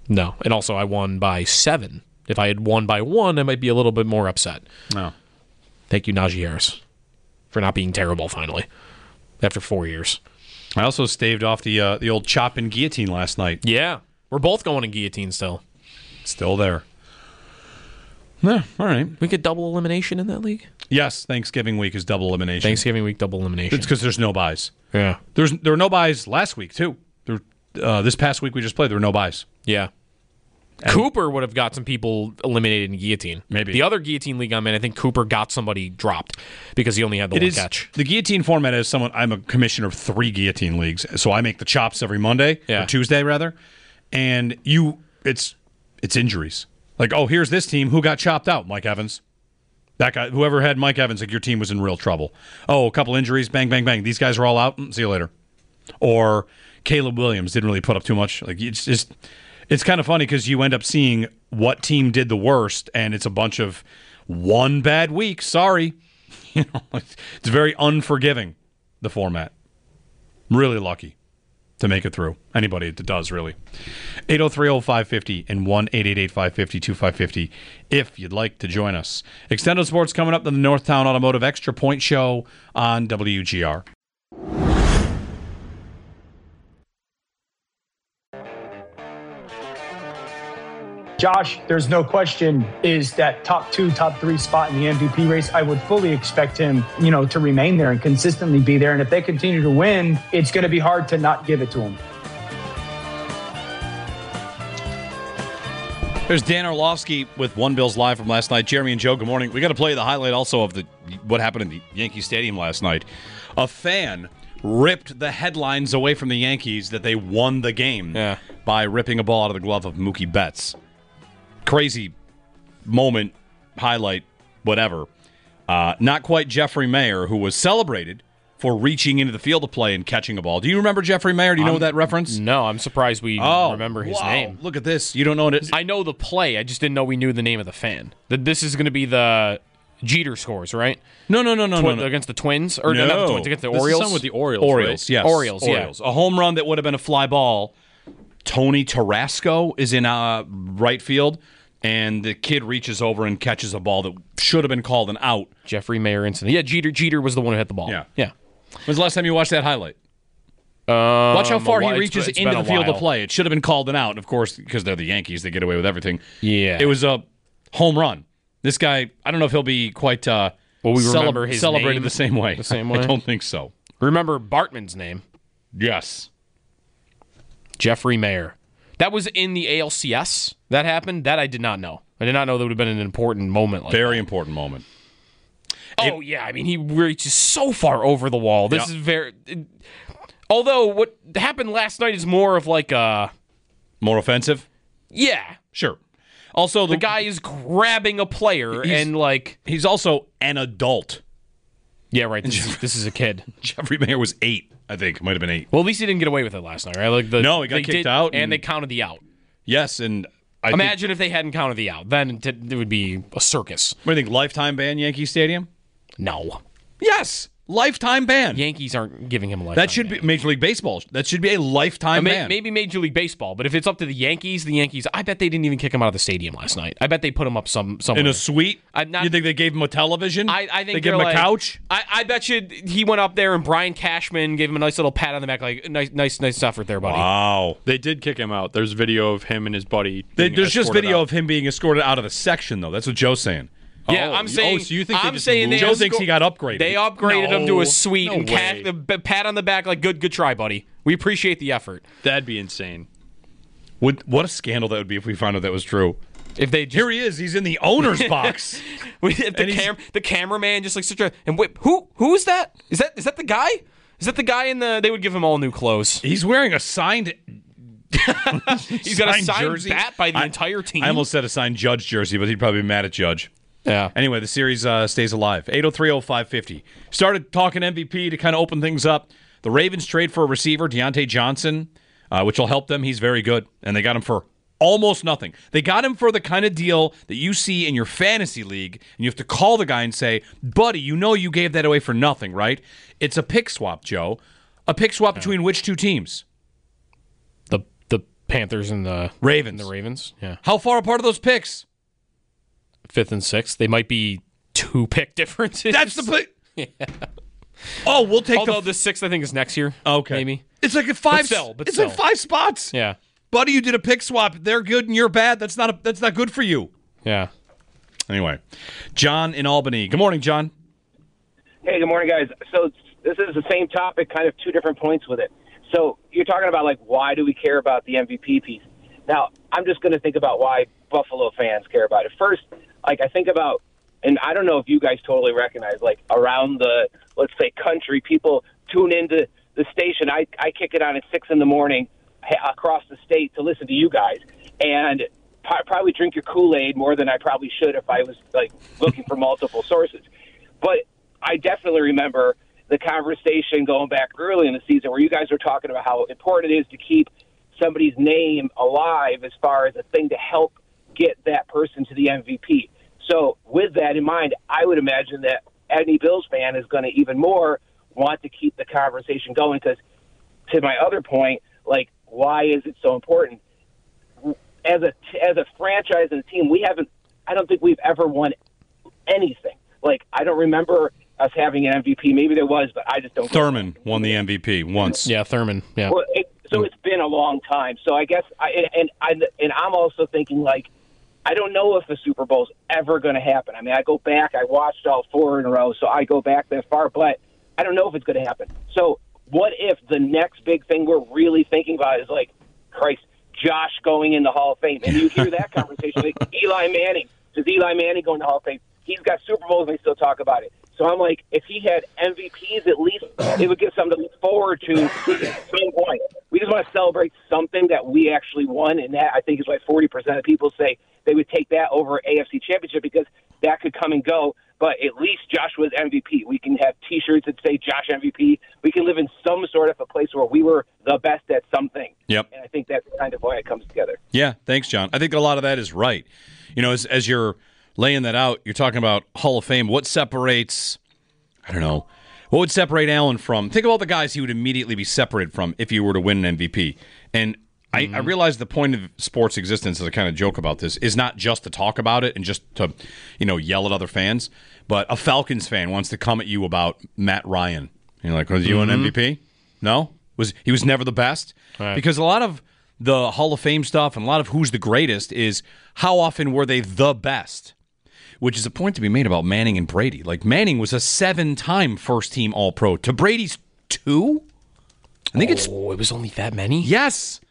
No, and also I won by 7. If I had won by 1, I might be a little bit more upset. No. Thank you, Najee Harris, for not being terrible finally after 4 years. I also staved off the old chop and guillotine last night. Yeah, we're both going in guillotine still. Still there. Yeah, all right. We get double elimination in that league? Yes, Thanksgiving week is double elimination. Thanksgiving week double elimination. It's because there's no buys. Yeah. There were no buys last week, too. This past week we just played, there were no buys. Yeah. And Cooper would have got some people eliminated in guillotine. Maybe. The other guillotine league I'm in, I think Cooper got somebody dropped because he only had the one catch. The guillotine format is I'm a commissioner of 3 guillotine leagues, so I make the chops every Monday, or Tuesday rather, and it's injuries. Like, oh, here's this team who got chopped out, Mike Evans. That guy, whoever had Mike Evans, like your team was in real trouble. Oh, a couple injuries, bang, bang, bang. These guys are all out. See you later. Or Caleb Williams didn't really put up too much. Like it's kind of funny because you end up seeing what team did the worst, and it's a bunch of one bad week. Sorry, it's very unforgiving. The format. Really lucky to make it through. Anybody that does, really. 803-0550 and 1-888-550-2550 if you'd like to join us. Extended Sports coming up in the Northtown Automotive Extra Point Show on WGR. Josh, there's no question, is that top 2, top 3 spot in the MVP race. I would fully expect him, to remain there and consistently be there. And if they continue to win, it's going to be hard to not give it to him. There's Dan Orlovsky with One Bills Live from last night. Jeremy and Joe, good morning. We got to play the highlight also of what happened in the Yankee Stadium last night. A fan ripped the headlines away from the Yankees that they won the game by ripping a ball out of the glove of Mookie Betts. Crazy moment, highlight, whatever. Not quite Jeffrey Mayer, who was celebrated for reaching into the field to play and catching a ball. Do you remember Jeffrey Mayer? Do you know that reference? No, I'm surprised we remember his name. Look at this. You don't know it. I know the play. I just didn't know we knew the name of the fan. This is going to be the Jeter scores, right? No. Against the Twins? Or not the Twins, against the Orioles? This is something with the Orioles, Orioles, right? yes. Orioles, yeah. A home run that would have been a fly ball. Tony Tarasco is in right field, and the kid reaches over and catches a ball that should have been called an out. Jeffrey Mayer incident. Yeah, Jeter was the one who hit the ball. Yeah. When's the last time you watched that highlight? Watch how far he reaches into the field to play. It should have been called an out. And of course, because they're the Yankees, they get away with everything. Yeah. It was a home run. This guy, I don't know if he'll be quite remember his celebrated name the same way. The same way? I don't think so. Remember Bartman's name? Yes. Jeffrey Mayer. That was in the ALCS that happened? That I did not know. I did not know that would have been an important moment like Very important moment. Yeah. I mean, he reaches so far over the wall. This is very... although what happened last night is more of like a... More offensive? Yeah. Sure. Also, the guy is grabbing a player and like... He's also an adult. Yeah, right. This is a kid. Jeffrey Mayer was 8, I think. Might have been 8. Well, at least he didn't get away with it last night, right? No, he got kicked out. And they counted the out. Yes, and... Imagine if they hadn't counted the out. Then it would be a circus. What do you think, lifetime ban Yankee Stadium? No. Yes, lifetime ban. Yankees aren't giving him a lifetime That should be Major League Baseball. That should be a lifetime ban. Maybe Major League Baseball, but if it's up to the Yankees, I bet they didn't even kick him out of the stadium last night. I bet they put him up somewhere. In a suite? You think they gave him a television? I think they gave him a couch? I bet you he went up there and Brian Cashman gave him a nice little pat on the back, like, nice effort there, buddy. Wow. They did kick him out. There's video of him and his buddy. There's just video of him being escorted out of the section, though. That's what Joe's saying. Yeah, I'm saying. So you think Joe thinks he got upgraded. They upgraded him to a suite and pat on the back like good try, buddy. We appreciate the effort. That'd be insane. What a scandal that would be if we found out that was true. If they here he is, he's in the owner's box. If the cameraman just like such a and wait, who is that? Is that the guy? Is that the guy in the? They would give him all new clothes. He's wearing a signed. He's got a signed jersey. bat by the entire team. I almost said a signed Judge jersey, but he'd probably be mad at Judge. Yeah. Anyway, the series stays alive. 803-0550. Started talking MVP to kind of open things up. The Ravens trade for a receiver, Deontay Johnson, which will help them. He's very good, and they got him for almost nothing. They got him for the kind of deal that you see in your fantasy league, and you have to call the guy and say, buddy, you know you gave that away for nothing, right? It's a pick swap, Joe. A pick swap between which two teams? The Panthers and the Ravens. Yeah. How far apart are those picks? 5th and 6th. They might be 2 pick differences. That's the pick. Yeah. Oh, we'll take Although the 6th, I think, is next year. Okay. Maybe. It's like five. But it's still. like 5 spots. Yeah. Buddy, you did a pick swap. They're good and you're bad. That's not good for you. Yeah. Anyway, John in Albany. Good morning, John. Hey, good morning, guys. So this is the same topic, kind of 2 different points with it. So you're talking about, like, why do we care about the MVP piece? Now, I'm just going to think about why Buffalo fans care about it. First, like, I think about, and I don't know if you guys totally recognize, like, around the, let's say, country, people tune into the station. I kick it on at 6 in the morning across the state to listen to you guys. And probably drink your Kool-Aid more than I probably should if I was, like, looking for multiple sources. But I definitely remember the conversation going back early in the season where you guys were talking about how important it is to keep somebody's name alive as far as a thing to help get that person to the MVP. So with that in mind, I would imagine that any Bills fan is going to even more want to keep the conversation going because, to my other point, like, why is it so important? As a franchise and a team, I don't think we've ever won anything. Like, I don't remember us having an MVP. Maybe there was, but I just don't. Thurman won the MVP once. Yeah, Thurman. Yeah. Well, so it's been a long time. So I guess I'm also thinking, like, I don't know if the Super Bowl's ever going to happen. I mean, I go back. I watched all 4 in a row, so I go back that far. But I don't know if it's going to happen. So what if the next big thing we're really thinking about is, like, Christ, Josh going in the Hall of Fame? And you hear that conversation, like Eli Manning. Does Eli Manning go in the Hall of Fame? He's got Super Bowls, and they still talk about it. So I'm like, if he had MVPs, at least it would give something to look forward to at some point. We just want to celebrate something that we actually won, and that, I think, is why 40% of people say they would take that over AFC Championship because that could come and go. But at least Josh was MVP. We can have T-shirts that say Josh MVP. We can live in some sort of a place where we were the best at something. Yep. And I think that's kind of why it comes together. Yeah, thanks, John. I think a lot of that is right. You know, as you're laying that out, you're talking about Hall of Fame. What separates, I don't know, what would separate Allen from, think of all the guys he would immediately be separated from if he were to win an MVP. And I realize the point of sports existence, as I kind of joke about this, is not just to talk about it and just to, yell at other fans. But a Falcons fan wants to come at you about Matt Ryan. You're like, was you an MVP? No? He was never the best? Right. Because a lot of the Hall of Fame stuff and a lot of who's the greatest is how often were they the best? Which is a point to be made about Manning and Brady. Like, Manning was a 7-time first-team All-Pro. To Brady's 2? I think it was only that many? Yes.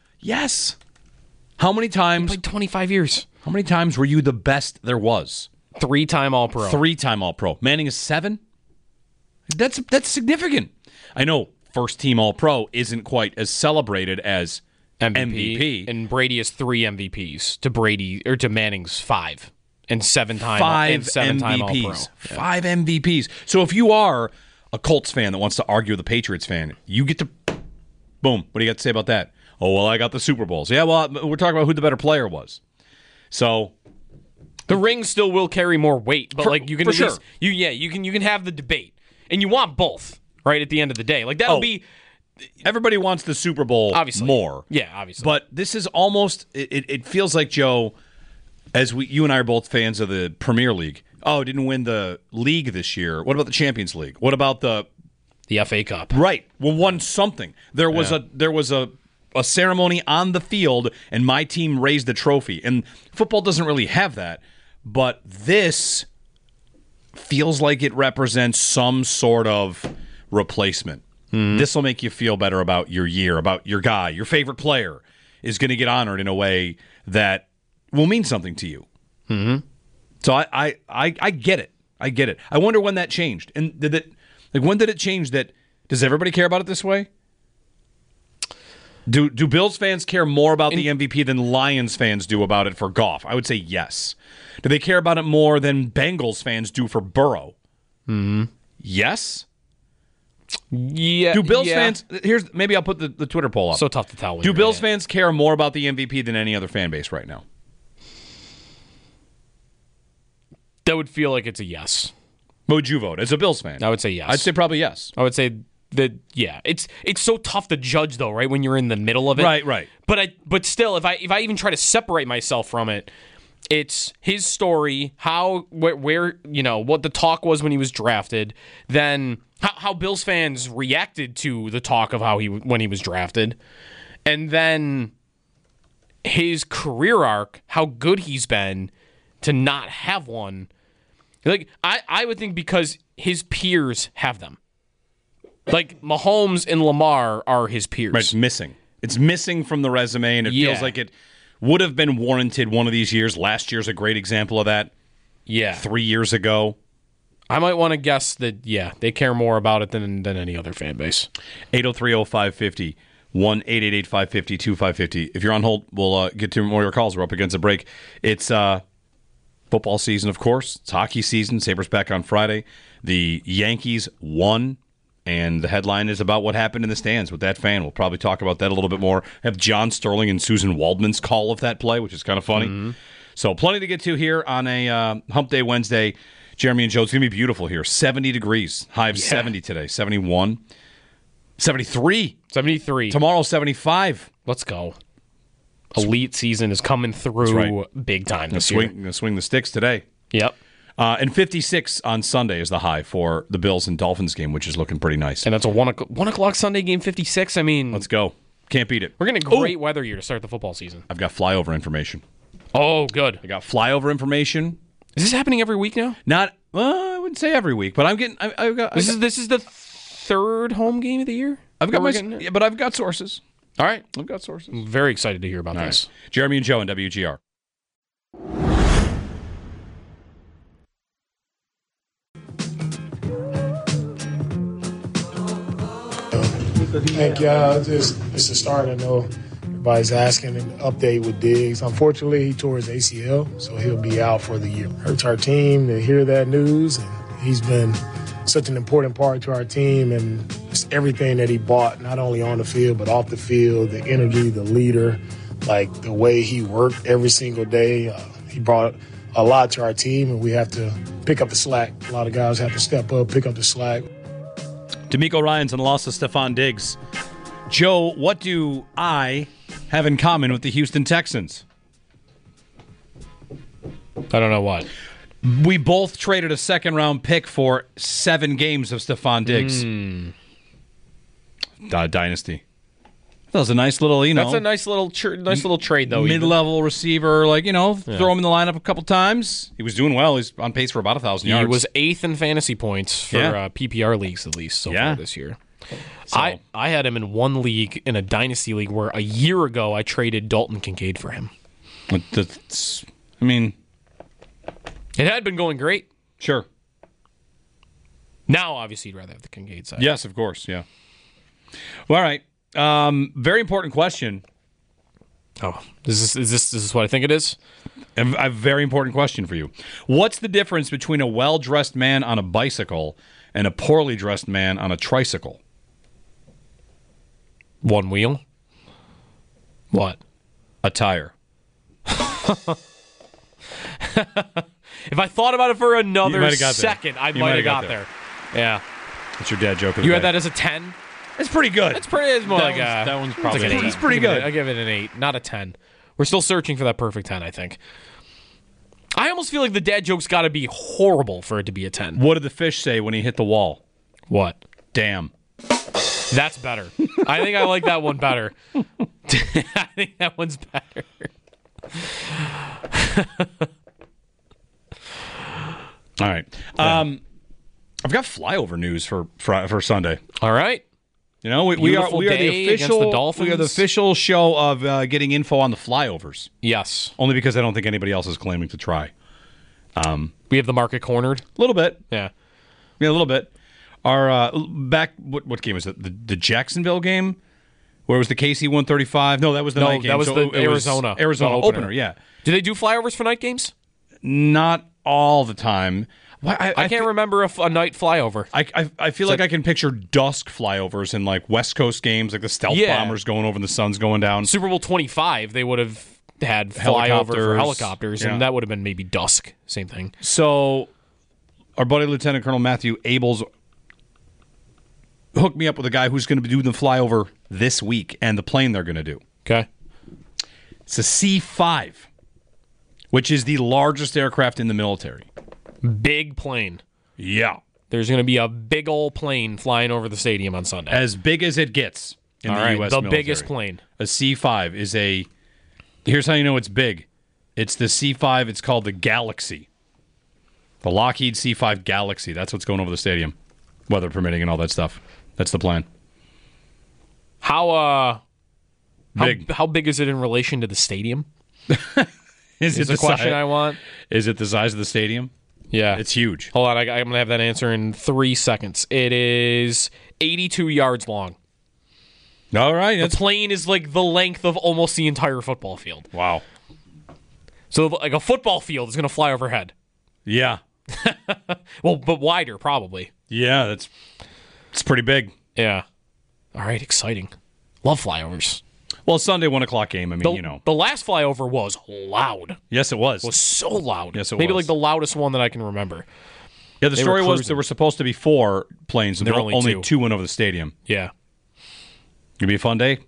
How many times? Like 25 years. How many times were you the best there was? 3-time All-Pro. 3-time All-Pro. Manning is 7? That's significant. I know first-team All-Pro isn't quite as celebrated as MVP. And Brady has 3 MVPs to Manning's 5. And 7-time 5 7-time MVPs. All-Pro. 5 MVPs. So if you are a Colts fan that wants to argue with a Patriots fan, you get to, boom, what do you got to say about that? Oh, well, I got the Super Bowls. Yeah, well, we're talking about who the better player was. So the ring still will carry more weight, but you can for at least, sure. you can have the debate. And you want both, right, at the end of the day. Like, that'll be... Everybody wants the Super Bowl obviously more. Yeah, obviously. But this is almost, it feels like, Joe, as you and I are both fans of the Premier League. Oh, didn't win the league this year. What about the Champions League? What about the FA Cup? Right. Well, won something. There was a ceremony on the field, and my team raised the trophy. And football doesn't really have that. But this feels like it represents some sort of replacement. This will make you feel better about your year, about your guy. Your favorite player is going to get honored in a way that will mean something to you. Mm-hmm. So I get it. I get it. I wonder when that changed. And when did it change that? Does everybody care about it this way? Do Bills fans care more about the MVP than Lions fans do about it for Goff? I would say yes. Do they care about it more than Bengals fans do for Burrow? Mm-hmm. Yes. Yeah. Do Bills fans? Maybe I'll put the Twitter poll up. So tough to tell. Do Bills fans care more about the MVP than any other fan base right now? That would feel like it's a yes. What would you vote as a Bills fan? I would say yes. I'd say probably yes. I would say it's so tough to judge though, right? When you're in the middle of it, Right. But still, if I even try to separate myself from it, it's his story, where what the talk was when he was drafted, then how Bills fans reacted to the talk of when he was drafted, and then his career arc, how good he's been to not have one. Like I would think because his peers have them. Like Mahomes and Lamar are his peers. Right, it's missing. It's missing from the resume, and it feels like it would have been warranted one of these years. Last year's a great example of that. Yeah. 3 years ago. I might want to guess that, they care more about it than any other fan base. 803-0550, 1-888-550-2550. If you're on hold, we'll get to more of your calls. We're up against a break. It's football season, of course. It's hockey season. Sabres back on Friday. The Yankees won. And the headline is about what happened in the stands with that fan. We'll probably talk about that a little bit more. Have John Sterling and Susan Waldman's call of that play, which is kind of funny. Mm-hmm. So plenty to get to here on a Hump Day Wednesday. Jeremy and Joe, it's going to be beautiful here. 70 degrees. High of 70 today. 71. 73. 73. Tomorrow, 75. Let's go. Elite season is coming through big time this year. Going to swing the sticks today. Yep. And 56 on Sunday is the high for the Bills and Dolphins game, which is looking pretty nice. And that's a 1 o'clock Sunday game, 56. I mean, let's go. Can't beat it. We're getting a great weather here to start the football season. I've got flyover information. Oh, good. I got flyover information. Is this happening every week now? Not, I wouldn't say every week, but I'm getting. This is the third home game of the year. But I've got sources. All right, I've got sources. I'm very excited to hear about this. Right. Jeremy and Joe on WGR. Thank y'all. It's a start. I know everybody's asking an update with Diggs. Unfortunately, he tore his ACL, so he'll be out for the year. Hurts our team to hear that news, and he's been such an important part to our team, and just everything that he brought, not only on the field but off the field, the energy, the leader, like the way he worked every single day. He brought a lot to our team, and we have to pick up the slack. A lot of guys have to step up, pick up the slack. D'Amico Ryans and the loss of Stephon Diggs. Joe, what do I have in common with the Houston Texans? I don't know what. We both traded a second-round pick for 7 games of Stephon Diggs. Dynasty. That was a nice little, That's a nice little trade, though. Mid-level receiver, throw him in the lineup a couple times. He was doing well. He's on pace for about 1,000 yards. He was 8th in fantasy points for PPR leagues, at least, so far this year. So, I had him in one league, in a dynasty league, where a year ago I traded Dalton Kincaid for him. It had been going great. Sure. Now, obviously, you'd rather have the Kincaid side. Yes, of course, yeah. Well, all right. Very important question. Oh, is this what I think it is? I have a very important question for you. What's the difference between a well-dressed man on a bicycle and a poorly dressed man on a tricycle? One wheel. What? A tire. If I thought about it for another second, I might have got there. Yeah. That's your dad joke. You had that as a 10? It's pretty good. It's more like that one's probably like it's pretty good. I give it an 8, not a 10. We're still searching for that perfect 10, I think. I almost feel like the dad joke's got to be horrible for it to be a 10. What did the fish say when he hit the wall? What? Damn. That's better. I think I like that one better. I think that one's better. All right. I've got flyover news for Sunday. All right. We are the official show of getting info on the flyovers. Yes. Only because I don't think anybody else is claiming to try. We have the market cornered. A little bit. Yeah, a little bit. Our what game was it? The Jacksonville game, where it was the KC 135. No, that was the night game. That was the Arizona opener. Yeah. Do they do flyovers for night games? Not all the time. I can't remember a night flyover. I feel like I can picture dusk flyovers in like West Coast games, like the stealth bombers going over and the sun's going down. Super Bowl 25, they would have had flyover for helicopters, and that would have been maybe dusk. Same thing. So, our buddy Lieutenant Colonel Matthew Abels hook me up with a guy who's going to do the flyover this week and the plane they're going to do. Okay. It's a C-5, which is the largest aircraft in the military. Big plane. Yeah. There's going to be a big old plane flying over the stadium on Sunday. As big as it gets in the U.S. the military. biggest plane. A C-5 is a... Here's how you know it's big. It's the C-5. It's called the Galaxy. The Lockheed C-5 Galaxy. That's what's going over the stadium. Weather permitting and all that stuff. That's the plan. How big? How big is it in relation to the stadium? Is it the question I want? Is it the size of the stadium? Yeah. It's huge. Hold on. I'm going to have that answer in 3 seconds. It is 82 yards long. All right. The plane is like the length of almost the entire football field. Wow. So like a football field is going to fly overhead. Yeah. Well, but wider probably. Yeah, it's pretty big. Yeah. All right, exciting. Love flyovers. Well, Sunday 1 o'clock game. I mean, The last flyover was loud. Yes, it was. It was so loud. Yes, it Maybe was. like the loudest one that I can remember. Yeah, the story was there were supposed to be 4 planes, and There there were were only only 2. 2 went over the stadium. Yeah. Gonna be a fun day.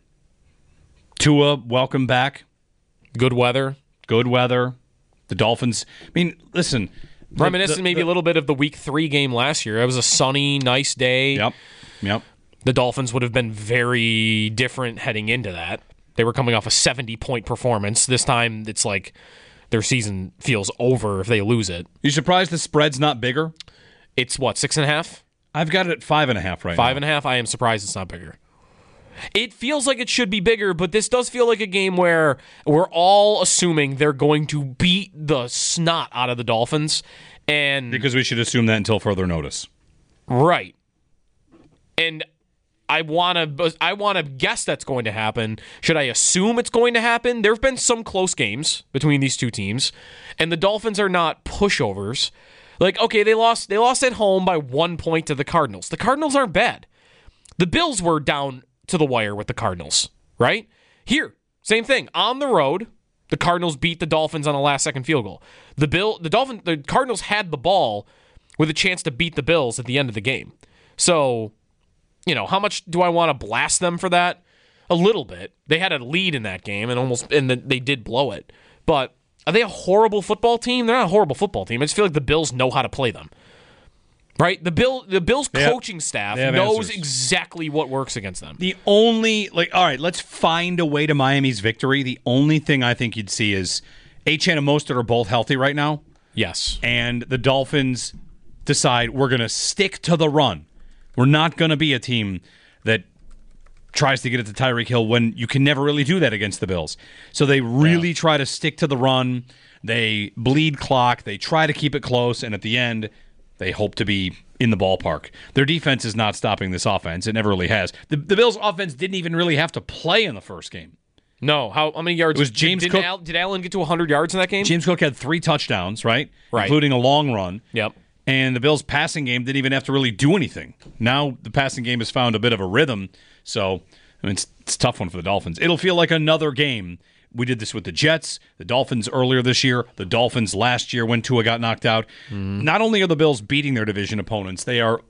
Tua, welcome back. Good weather. Good weather. The Dolphins. I mean, listen. Reminiscent maybe a little bit of the Week 3 game last year. It was a sunny, nice day. Yep. The Dolphins would have been very different heading into that. They were coming off a 70-point performance. This time, it's like their season feels over if they lose it. You surprised the spread's not bigger? It's what, 6.5? I've got it at 5.5 right 5.5. I am surprised it's not bigger. It feels like it should be bigger, but this does feel like a game where we're all assuming they're going to beat the snot out of the Dolphins. And because we should assume that until further notice. Right. And I want to guess that's going to happen. Should I assume it's going to happen? There have been some close games between these two teams, and the Dolphins are not pushovers. Like, okay, they lost at home by 1 point to the Cardinals. The Cardinals aren't bad. The Bills were down to the wire with the Cardinals, right? Here, same thing. On the road, the Cardinals beat the Dolphins on a last-second field goal. The Cardinals had the ball with a chance to beat the Bills at the end of the game. So, how much do I want to blast them for that? A little bit. They had a lead in that game, and they did blow it. But are they a horrible football team? They're not a horrible football team. I just feel like the Bills know how to play them. Right? The Bills coaching staff knows answers. exactly what works against them. The only, all right, let's find a way to Miami's victory. The only thing I think you'd see is Achane and Mostert are both healthy right now. Yes. And the Dolphins decide we're going to stick to the run. We're not going to be a team that tries to get it to Tyreek Hill when you can never really do that against the Bills. So they really try to stick to the run. They bleed clock. They try to keep it close. And at the end, they hope to be in the ballpark. Their defense is not stopping this offense. It never really has. The Bills' offense didn't even really have to play in the first game. No. How many yards? It was James Cook. Did Allen get to 100 yards in that game? James Cook had 3 touchdowns, right? Right. Including a long run. Yep. And the Bills' passing game didn't even have to really do anything. Now the passing game has found a bit of a rhythm. So, it's a tough one for the Dolphins. It'll feel like another game. We did this with the Jets, the Dolphins earlier this year, the Dolphins last year when Tua got knocked out. Not only are the Bills beating their division opponents, they are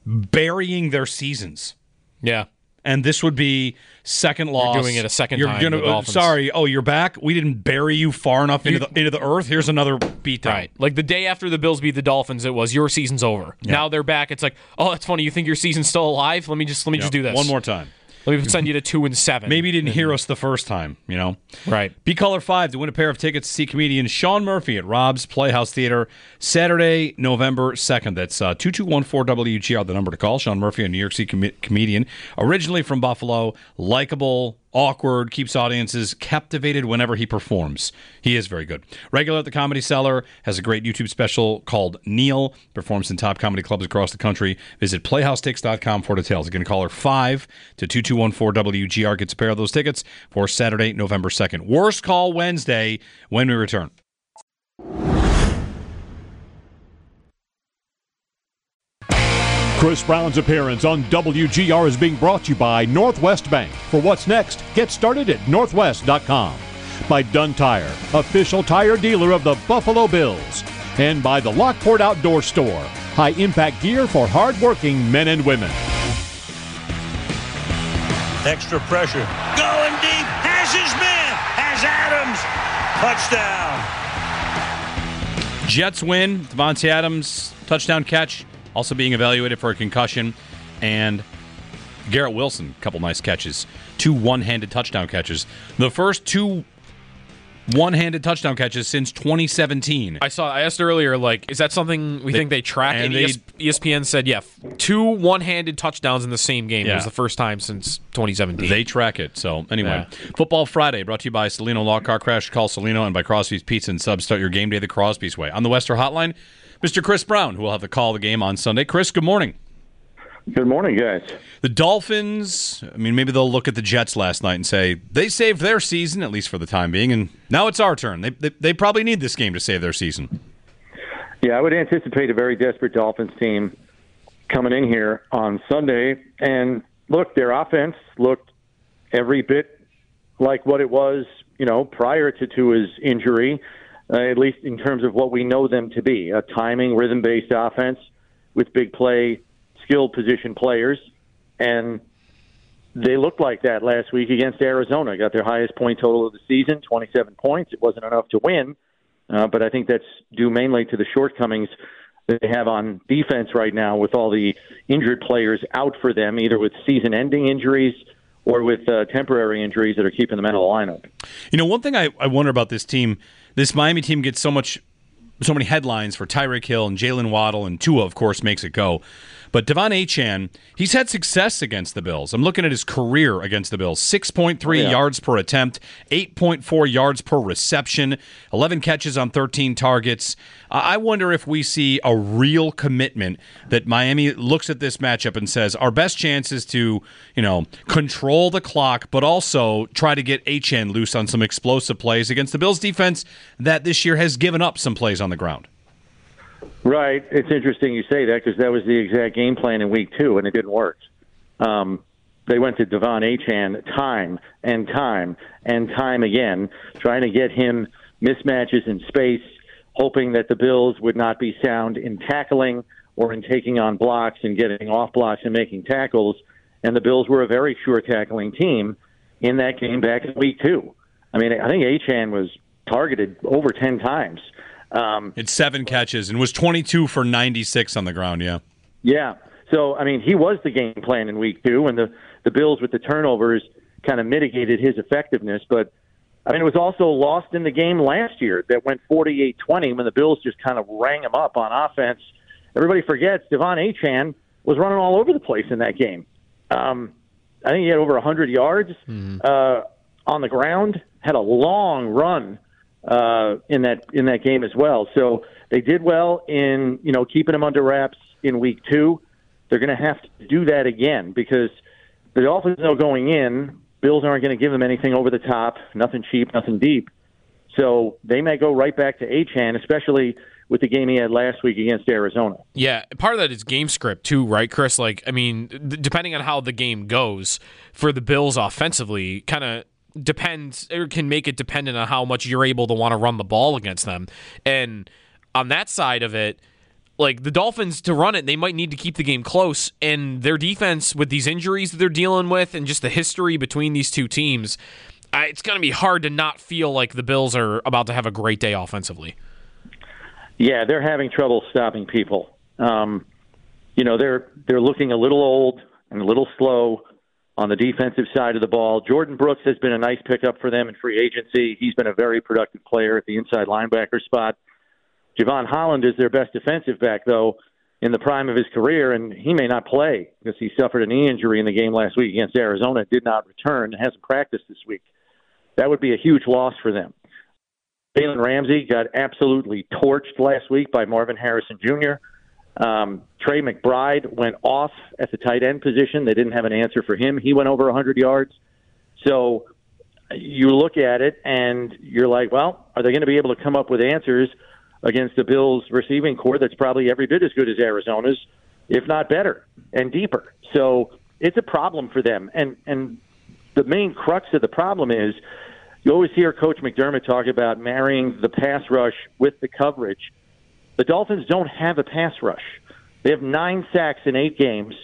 burying their seasons. Yeah. And this would be second loss. You're doing it a second time. You're gonna, sorry, you're back? We didn't bury you far enough into the earth? Here's another beatdown. Right. Like the day after the Bills beat the Dolphins, it was your season's over. Yeah. Now they're back. It's like, oh, that's funny. You think your season's still alive? Let me just do this. One more time. Let me send you to 2-7. Maybe you didn't hear us the first time, Right. Be Color 5 to win a pair of tickets to see comedian Sean Murphy at Rob's Playhouse Theater Saturday, November 2nd. That's 2214-WGR, the number to call. Sean Murphy, a New York City comedian, originally from Buffalo, likable, awkward, keeps audiences captivated whenever he performs. He is very good. Regular at the Comedy Cellar, has a great YouTube special called Neil, performs in top comedy clubs across the country. Visit playhousetickets.com for details. Again, call her 5 to 2214-WGR. Gets a pair of those tickets for Saturday, November 2nd. Worst Call Wednesday when we return. Chris Brown's appearance on WGR is being brought to you by Northwest Bank. For what's next, get started at northwest.com. By Dunn Tire, official tire dealer of the Buffalo Bills. And by the Lockport Outdoor Store, high-impact gear for hard-working men and women. Extra pressure. Going deep. Has his man. Has Adams. Touchdown. Jets win. Devontae Adams, touchdown catch. Also being evaluated for a concussion. And Garrett Wilson, a couple nice catches. 2 one-handed touchdown catches. The first 2 one-handed touchdown catches since 2017. I asked earlier, like, is that something we think they track? And ESPN said, 2 one-handed touchdowns in the same game. Yeah. It was the first time since 2017. They track it. So, anyway. Football Friday brought to you by Celino Law Car Crash. Call Celino, and by Crosby's Pizza and Subs. Start your game day the Crosby's way. On the Western Hotline, Mr. Chris Brown, who will have the call of the game on Sunday. Chris, good morning. Good morning, guys. The Dolphins, I mean, maybe they'll look at the Jets last night and say, they saved their season, at least for the time being, and now it's our turn. They probably need this game to save their season. Yeah, I would anticipate a very desperate Dolphins team coming in here on Sunday. And, look, their offense looked every bit like what it was, prior to Tua's injury, at least in terms of what we know them to be, a timing, rhythm-based offense with big play, skilled position players, and they looked like that last week against Arizona. Got their highest point total of the season, 27 points. It wasn't enough to win, but I think that's due mainly to the shortcomings that they have on defense right now with all the injured players out for them, either with season-ending injuries or with temporary injuries that are keeping them out of the lineup. One thing I wonder about this team, this Miami team gets so many headlines for Tyreek Hill and Jalen Waddle, and Tua, of course, makes it go. But Devon Achane, he's had success against the Bills. I'm looking at his career against the Bills. 6.3 yards per attempt, 8.4 yards per reception, 11 catches on 13 targets. I wonder if we see a real commitment that Miami looks at this matchup and says, our best chance is to, control the clock, but also try to get Achane loose on some explosive plays against the Bills defense that this year has given up some plays on the ground. Right. It's interesting you say that because that was the exact game plan in week 2, and it didn't work. They went to Devon Achane time and time and time again, trying to get him mismatches in space, hoping that the Bills would not be sound in tackling or in taking on blocks and getting off blocks and making tackles. And the Bills were a very sure tackling team in that game back in week 2. I mean, I think Achane was targeted over 10 times. It's 7 catches and was 22 for 96 on the ground, yeah. Yeah. So, I mean, he was the game plan in week 2, and the Bills with the turnovers kind of mitigated his effectiveness. But, I mean, it was also lost in the game last year that went 48-20 when the Bills just kind of rang him up on offense. Everybody forgets Devon Achane was running all over the place in that game. I think he had over 100 yards on the ground, had a long run in that game as well. So they did well in keeping him under wraps in week 2. They're going to have to do that again because the Dolphins know going in, Bills aren't going to give them anything over the top, nothing cheap, nothing deep. So they may go right back to Achane, especially with the game he had last week against Arizona. Yeah, part of that is game script too, right, Chris? Like, I mean, depending on how the game goes for the Bills offensively, kind of depends or can make it dependent on how much you're able to want to run the ball against them. And on that side of it, like the Dolphins to run it, they might need to keep the game close. And their defense with these injuries that they're dealing with and just the history between these two teams, it's going to be hard to not feel like the Bills are about to have a great day offensively. Yeah, they're having trouble stopping people. They're looking a little old and a little slow on the defensive side of the ball. Jordan Brooks has been a nice pickup for them in free agency. He's been a very productive player at the inside linebacker spot. Javon Holland is their best defensive back, though, in the prime of his career, and he may not play because he suffered a knee injury in the game last week against Arizona, did not return, hasn't practiced this week. That would be a huge loss for them. Jalen Ramsey got absolutely torched last week by Marvin Harrison Jr. Trey McBride went off at the tight end position. They didn't have an answer for him. He went over 100 yards. So you look at it and you're like, well, are they going to be able to come up with answers against the Bills receiving core that's probably every bit as good as Arizona's, if not better and deeper? So it's a problem for them. And the main crux of the problem is you always hear Coach McDermott talk about marrying the pass rush with the coverage. The Dolphins don't have a pass rush. They have 9 sacks in 8 games.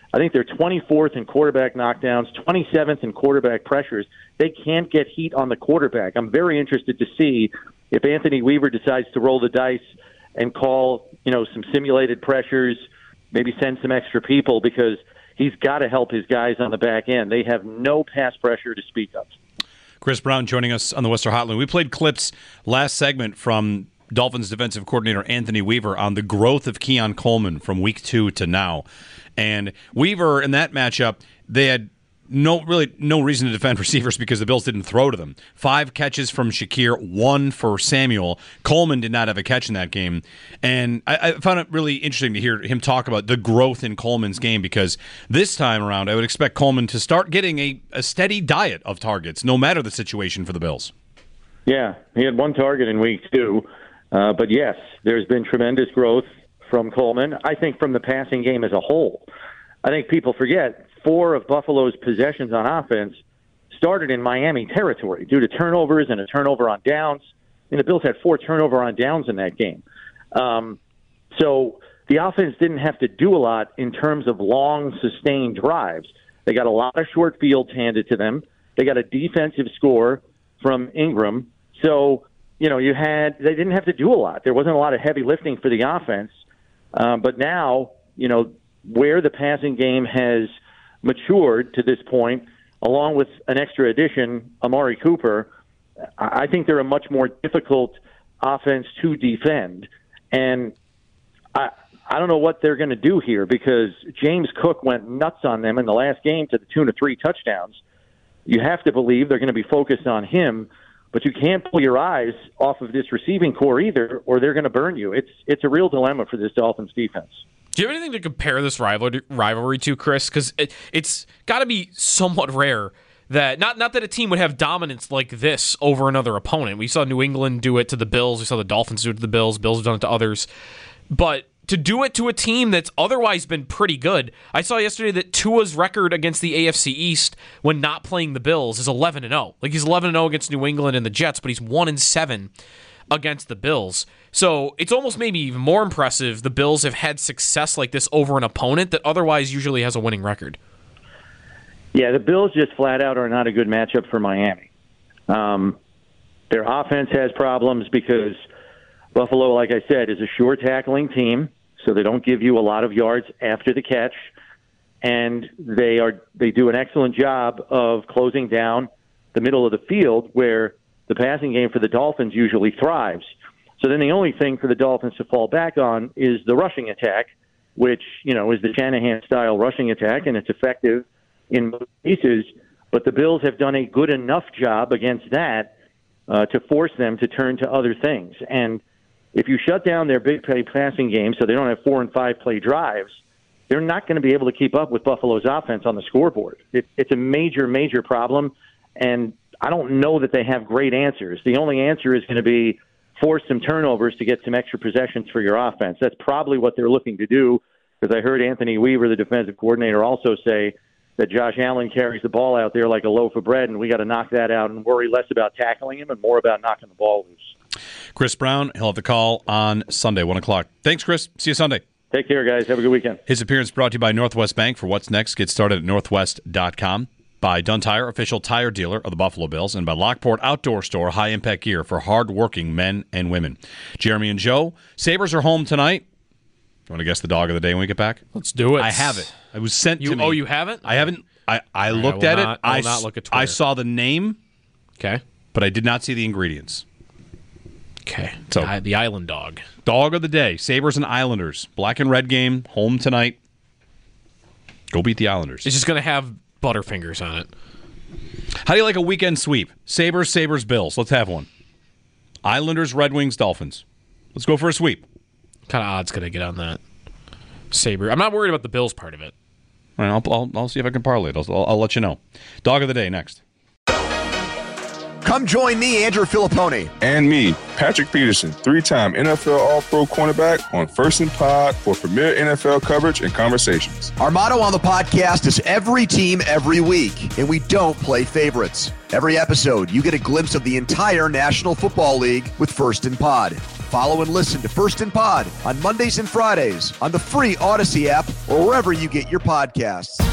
I think they're 24th in quarterback knockdowns, 27th in quarterback pressures. They can't get heat on the quarterback. I'm very interested to see if Anthony Weaver decides to roll the dice and call, some simulated pressures, maybe send some extra people, because he's got to help his guys on the back end. They have no pass pressure to speak of. Chris Brown joining us on the Worcester Hotline. We played clips last segment from Dolphins defensive coordinator Anthony Weaver on the growth of Keon Coleman from week 2 to now. And Weaver, in that matchup, they had no reason to defend receivers because the Bills didn't throw to them. 5 catches from Shakir, 1 for Samuel. Coleman did not have a catch in that game. And I found it really interesting to hear him talk about the growth in Coleman's game, because this time around I would expect Coleman to start getting a steady diet of targets, no matter the situation for the Bills. Yeah, he had 1 target in week 2. But yes, there's been tremendous growth from Coleman. I think from the passing game as a whole. I think people forget 4 of Buffalo's possessions on offense started in Miami territory due to turnovers and a turnover on downs. The Bills had 4 turnover on downs in that game. So the offense didn't have to do a lot in terms of long, sustained drives. They got a lot of short fields handed to them. They got a defensive score from Ingram. So, they didn't have to do a lot. There wasn't a lot of heavy lifting for the offense. But now, where the passing game has matured to this point, along with an extra addition, Amari Cooper, I think they're a much more difficult offense to defend. And I don't know what they're going to do here, because James Cook went nuts on them in the last game to the tune of 3 touchdowns. You have to believe they're going to be focused on him, but you can't pull your eyes off of this receiving core either, or they're going to burn you. It's a real dilemma for this Dolphins defense. Do you have anything to compare this rivalry to, Chris? Because it's got to be somewhat rare that not that a team would have dominance like this over another opponent. We saw New England do it to the Bills. We saw the Dolphins do it to the Bills. Bills have done it to others. But to do it to a team that's otherwise been pretty good. I saw yesterday that Tua's record against the AFC East when not playing the Bills is 11-0. Like, he's 11-0 against New England and the Jets, but he's 1-7 against the Bills. So it's almost maybe even more impressive the Bills have had success like this over an opponent that otherwise usually has a winning record. Yeah, the Bills just flat out are not a good matchup for Miami. Their offense has problems because Buffalo, like I said, is a sure tackling team, so they don't give you a lot of yards after the catch, and they do an excellent job of closing down the middle of the field where the passing game for the Dolphins usually thrives. So then the only thing for the Dolphins to fall back on is the rushing attack, which, is the Shanahan-style rushing attack, and it's effective in most cases. But the Bills have done a good enough job against that to force them to turn to other things. And if you shut down their big play passing game so they don't have 4- and 5-play drives, they're not going to be able to keep up with Buffalo's offense on the scoreboard. It's a major, major problem, and I don't know that they have great answers. The only answer is going to be force some turnovers to get some extra possessions for your offense. That's probably what they're looking to do, because I heard Anthony Weaver, the defensive coordinator, also say that Josh Allen carries the ball out there like a loaf of bread, and we got to knock that out and worry less about tackling him and more about knocking the ball loose. Chris Brown, he'll have the call on Sunday, 1 o'clock. Thanks, Chris. See you Sunday. Take care, guys. Have a good weekend. His appearance brought to you by Northwest Bank. For what's next, get started at northwest.com. By Dunn Tire, official tire dealer of the Buffalo Bills, and by Lockport Outdoor Store, high-impact gear for hard-working men and women. Jeremy and Joe, Sabres are home tonight. You want to guess the dog of the day when we get back? Let's do it. I have it. It was sent to me. Oh, you haven't? I haven't. I looked at it. I will not look at Twitter. I saw the name. Okay. But I did not see the ingredients. Okay. So the Island Dog. Dog of the day. Sabres and Islanders. Black and red game. Home tonight. Go beat the Islanders. It's just going to have Butterfingers on it. How do you like a weekend sweep? Sabres, Bills. Let's have one. Islanders, Red Wings, Dolphins. Let's go for a sweep. What kind of odds could I get on that? Sabre. I'm not worried about the Bills part of it. All right, I'll see if I can parlay it. I'll let you know. Dog of the day next. Come join me, Andrew Filipponi. And me, Patrick Peterson, 3-time NFL All-Pro cornerback on First and Pod for premier NFL coverage and conversations. Our motto on the podcast is every team, every week, and we don't play favorites. Every episode, you get a glimpse of the entire National Football League with First and Pod. Follow and listen to First and Pod on Mondays and Fridays on the free Odyssey app or wherever you get your podcasts.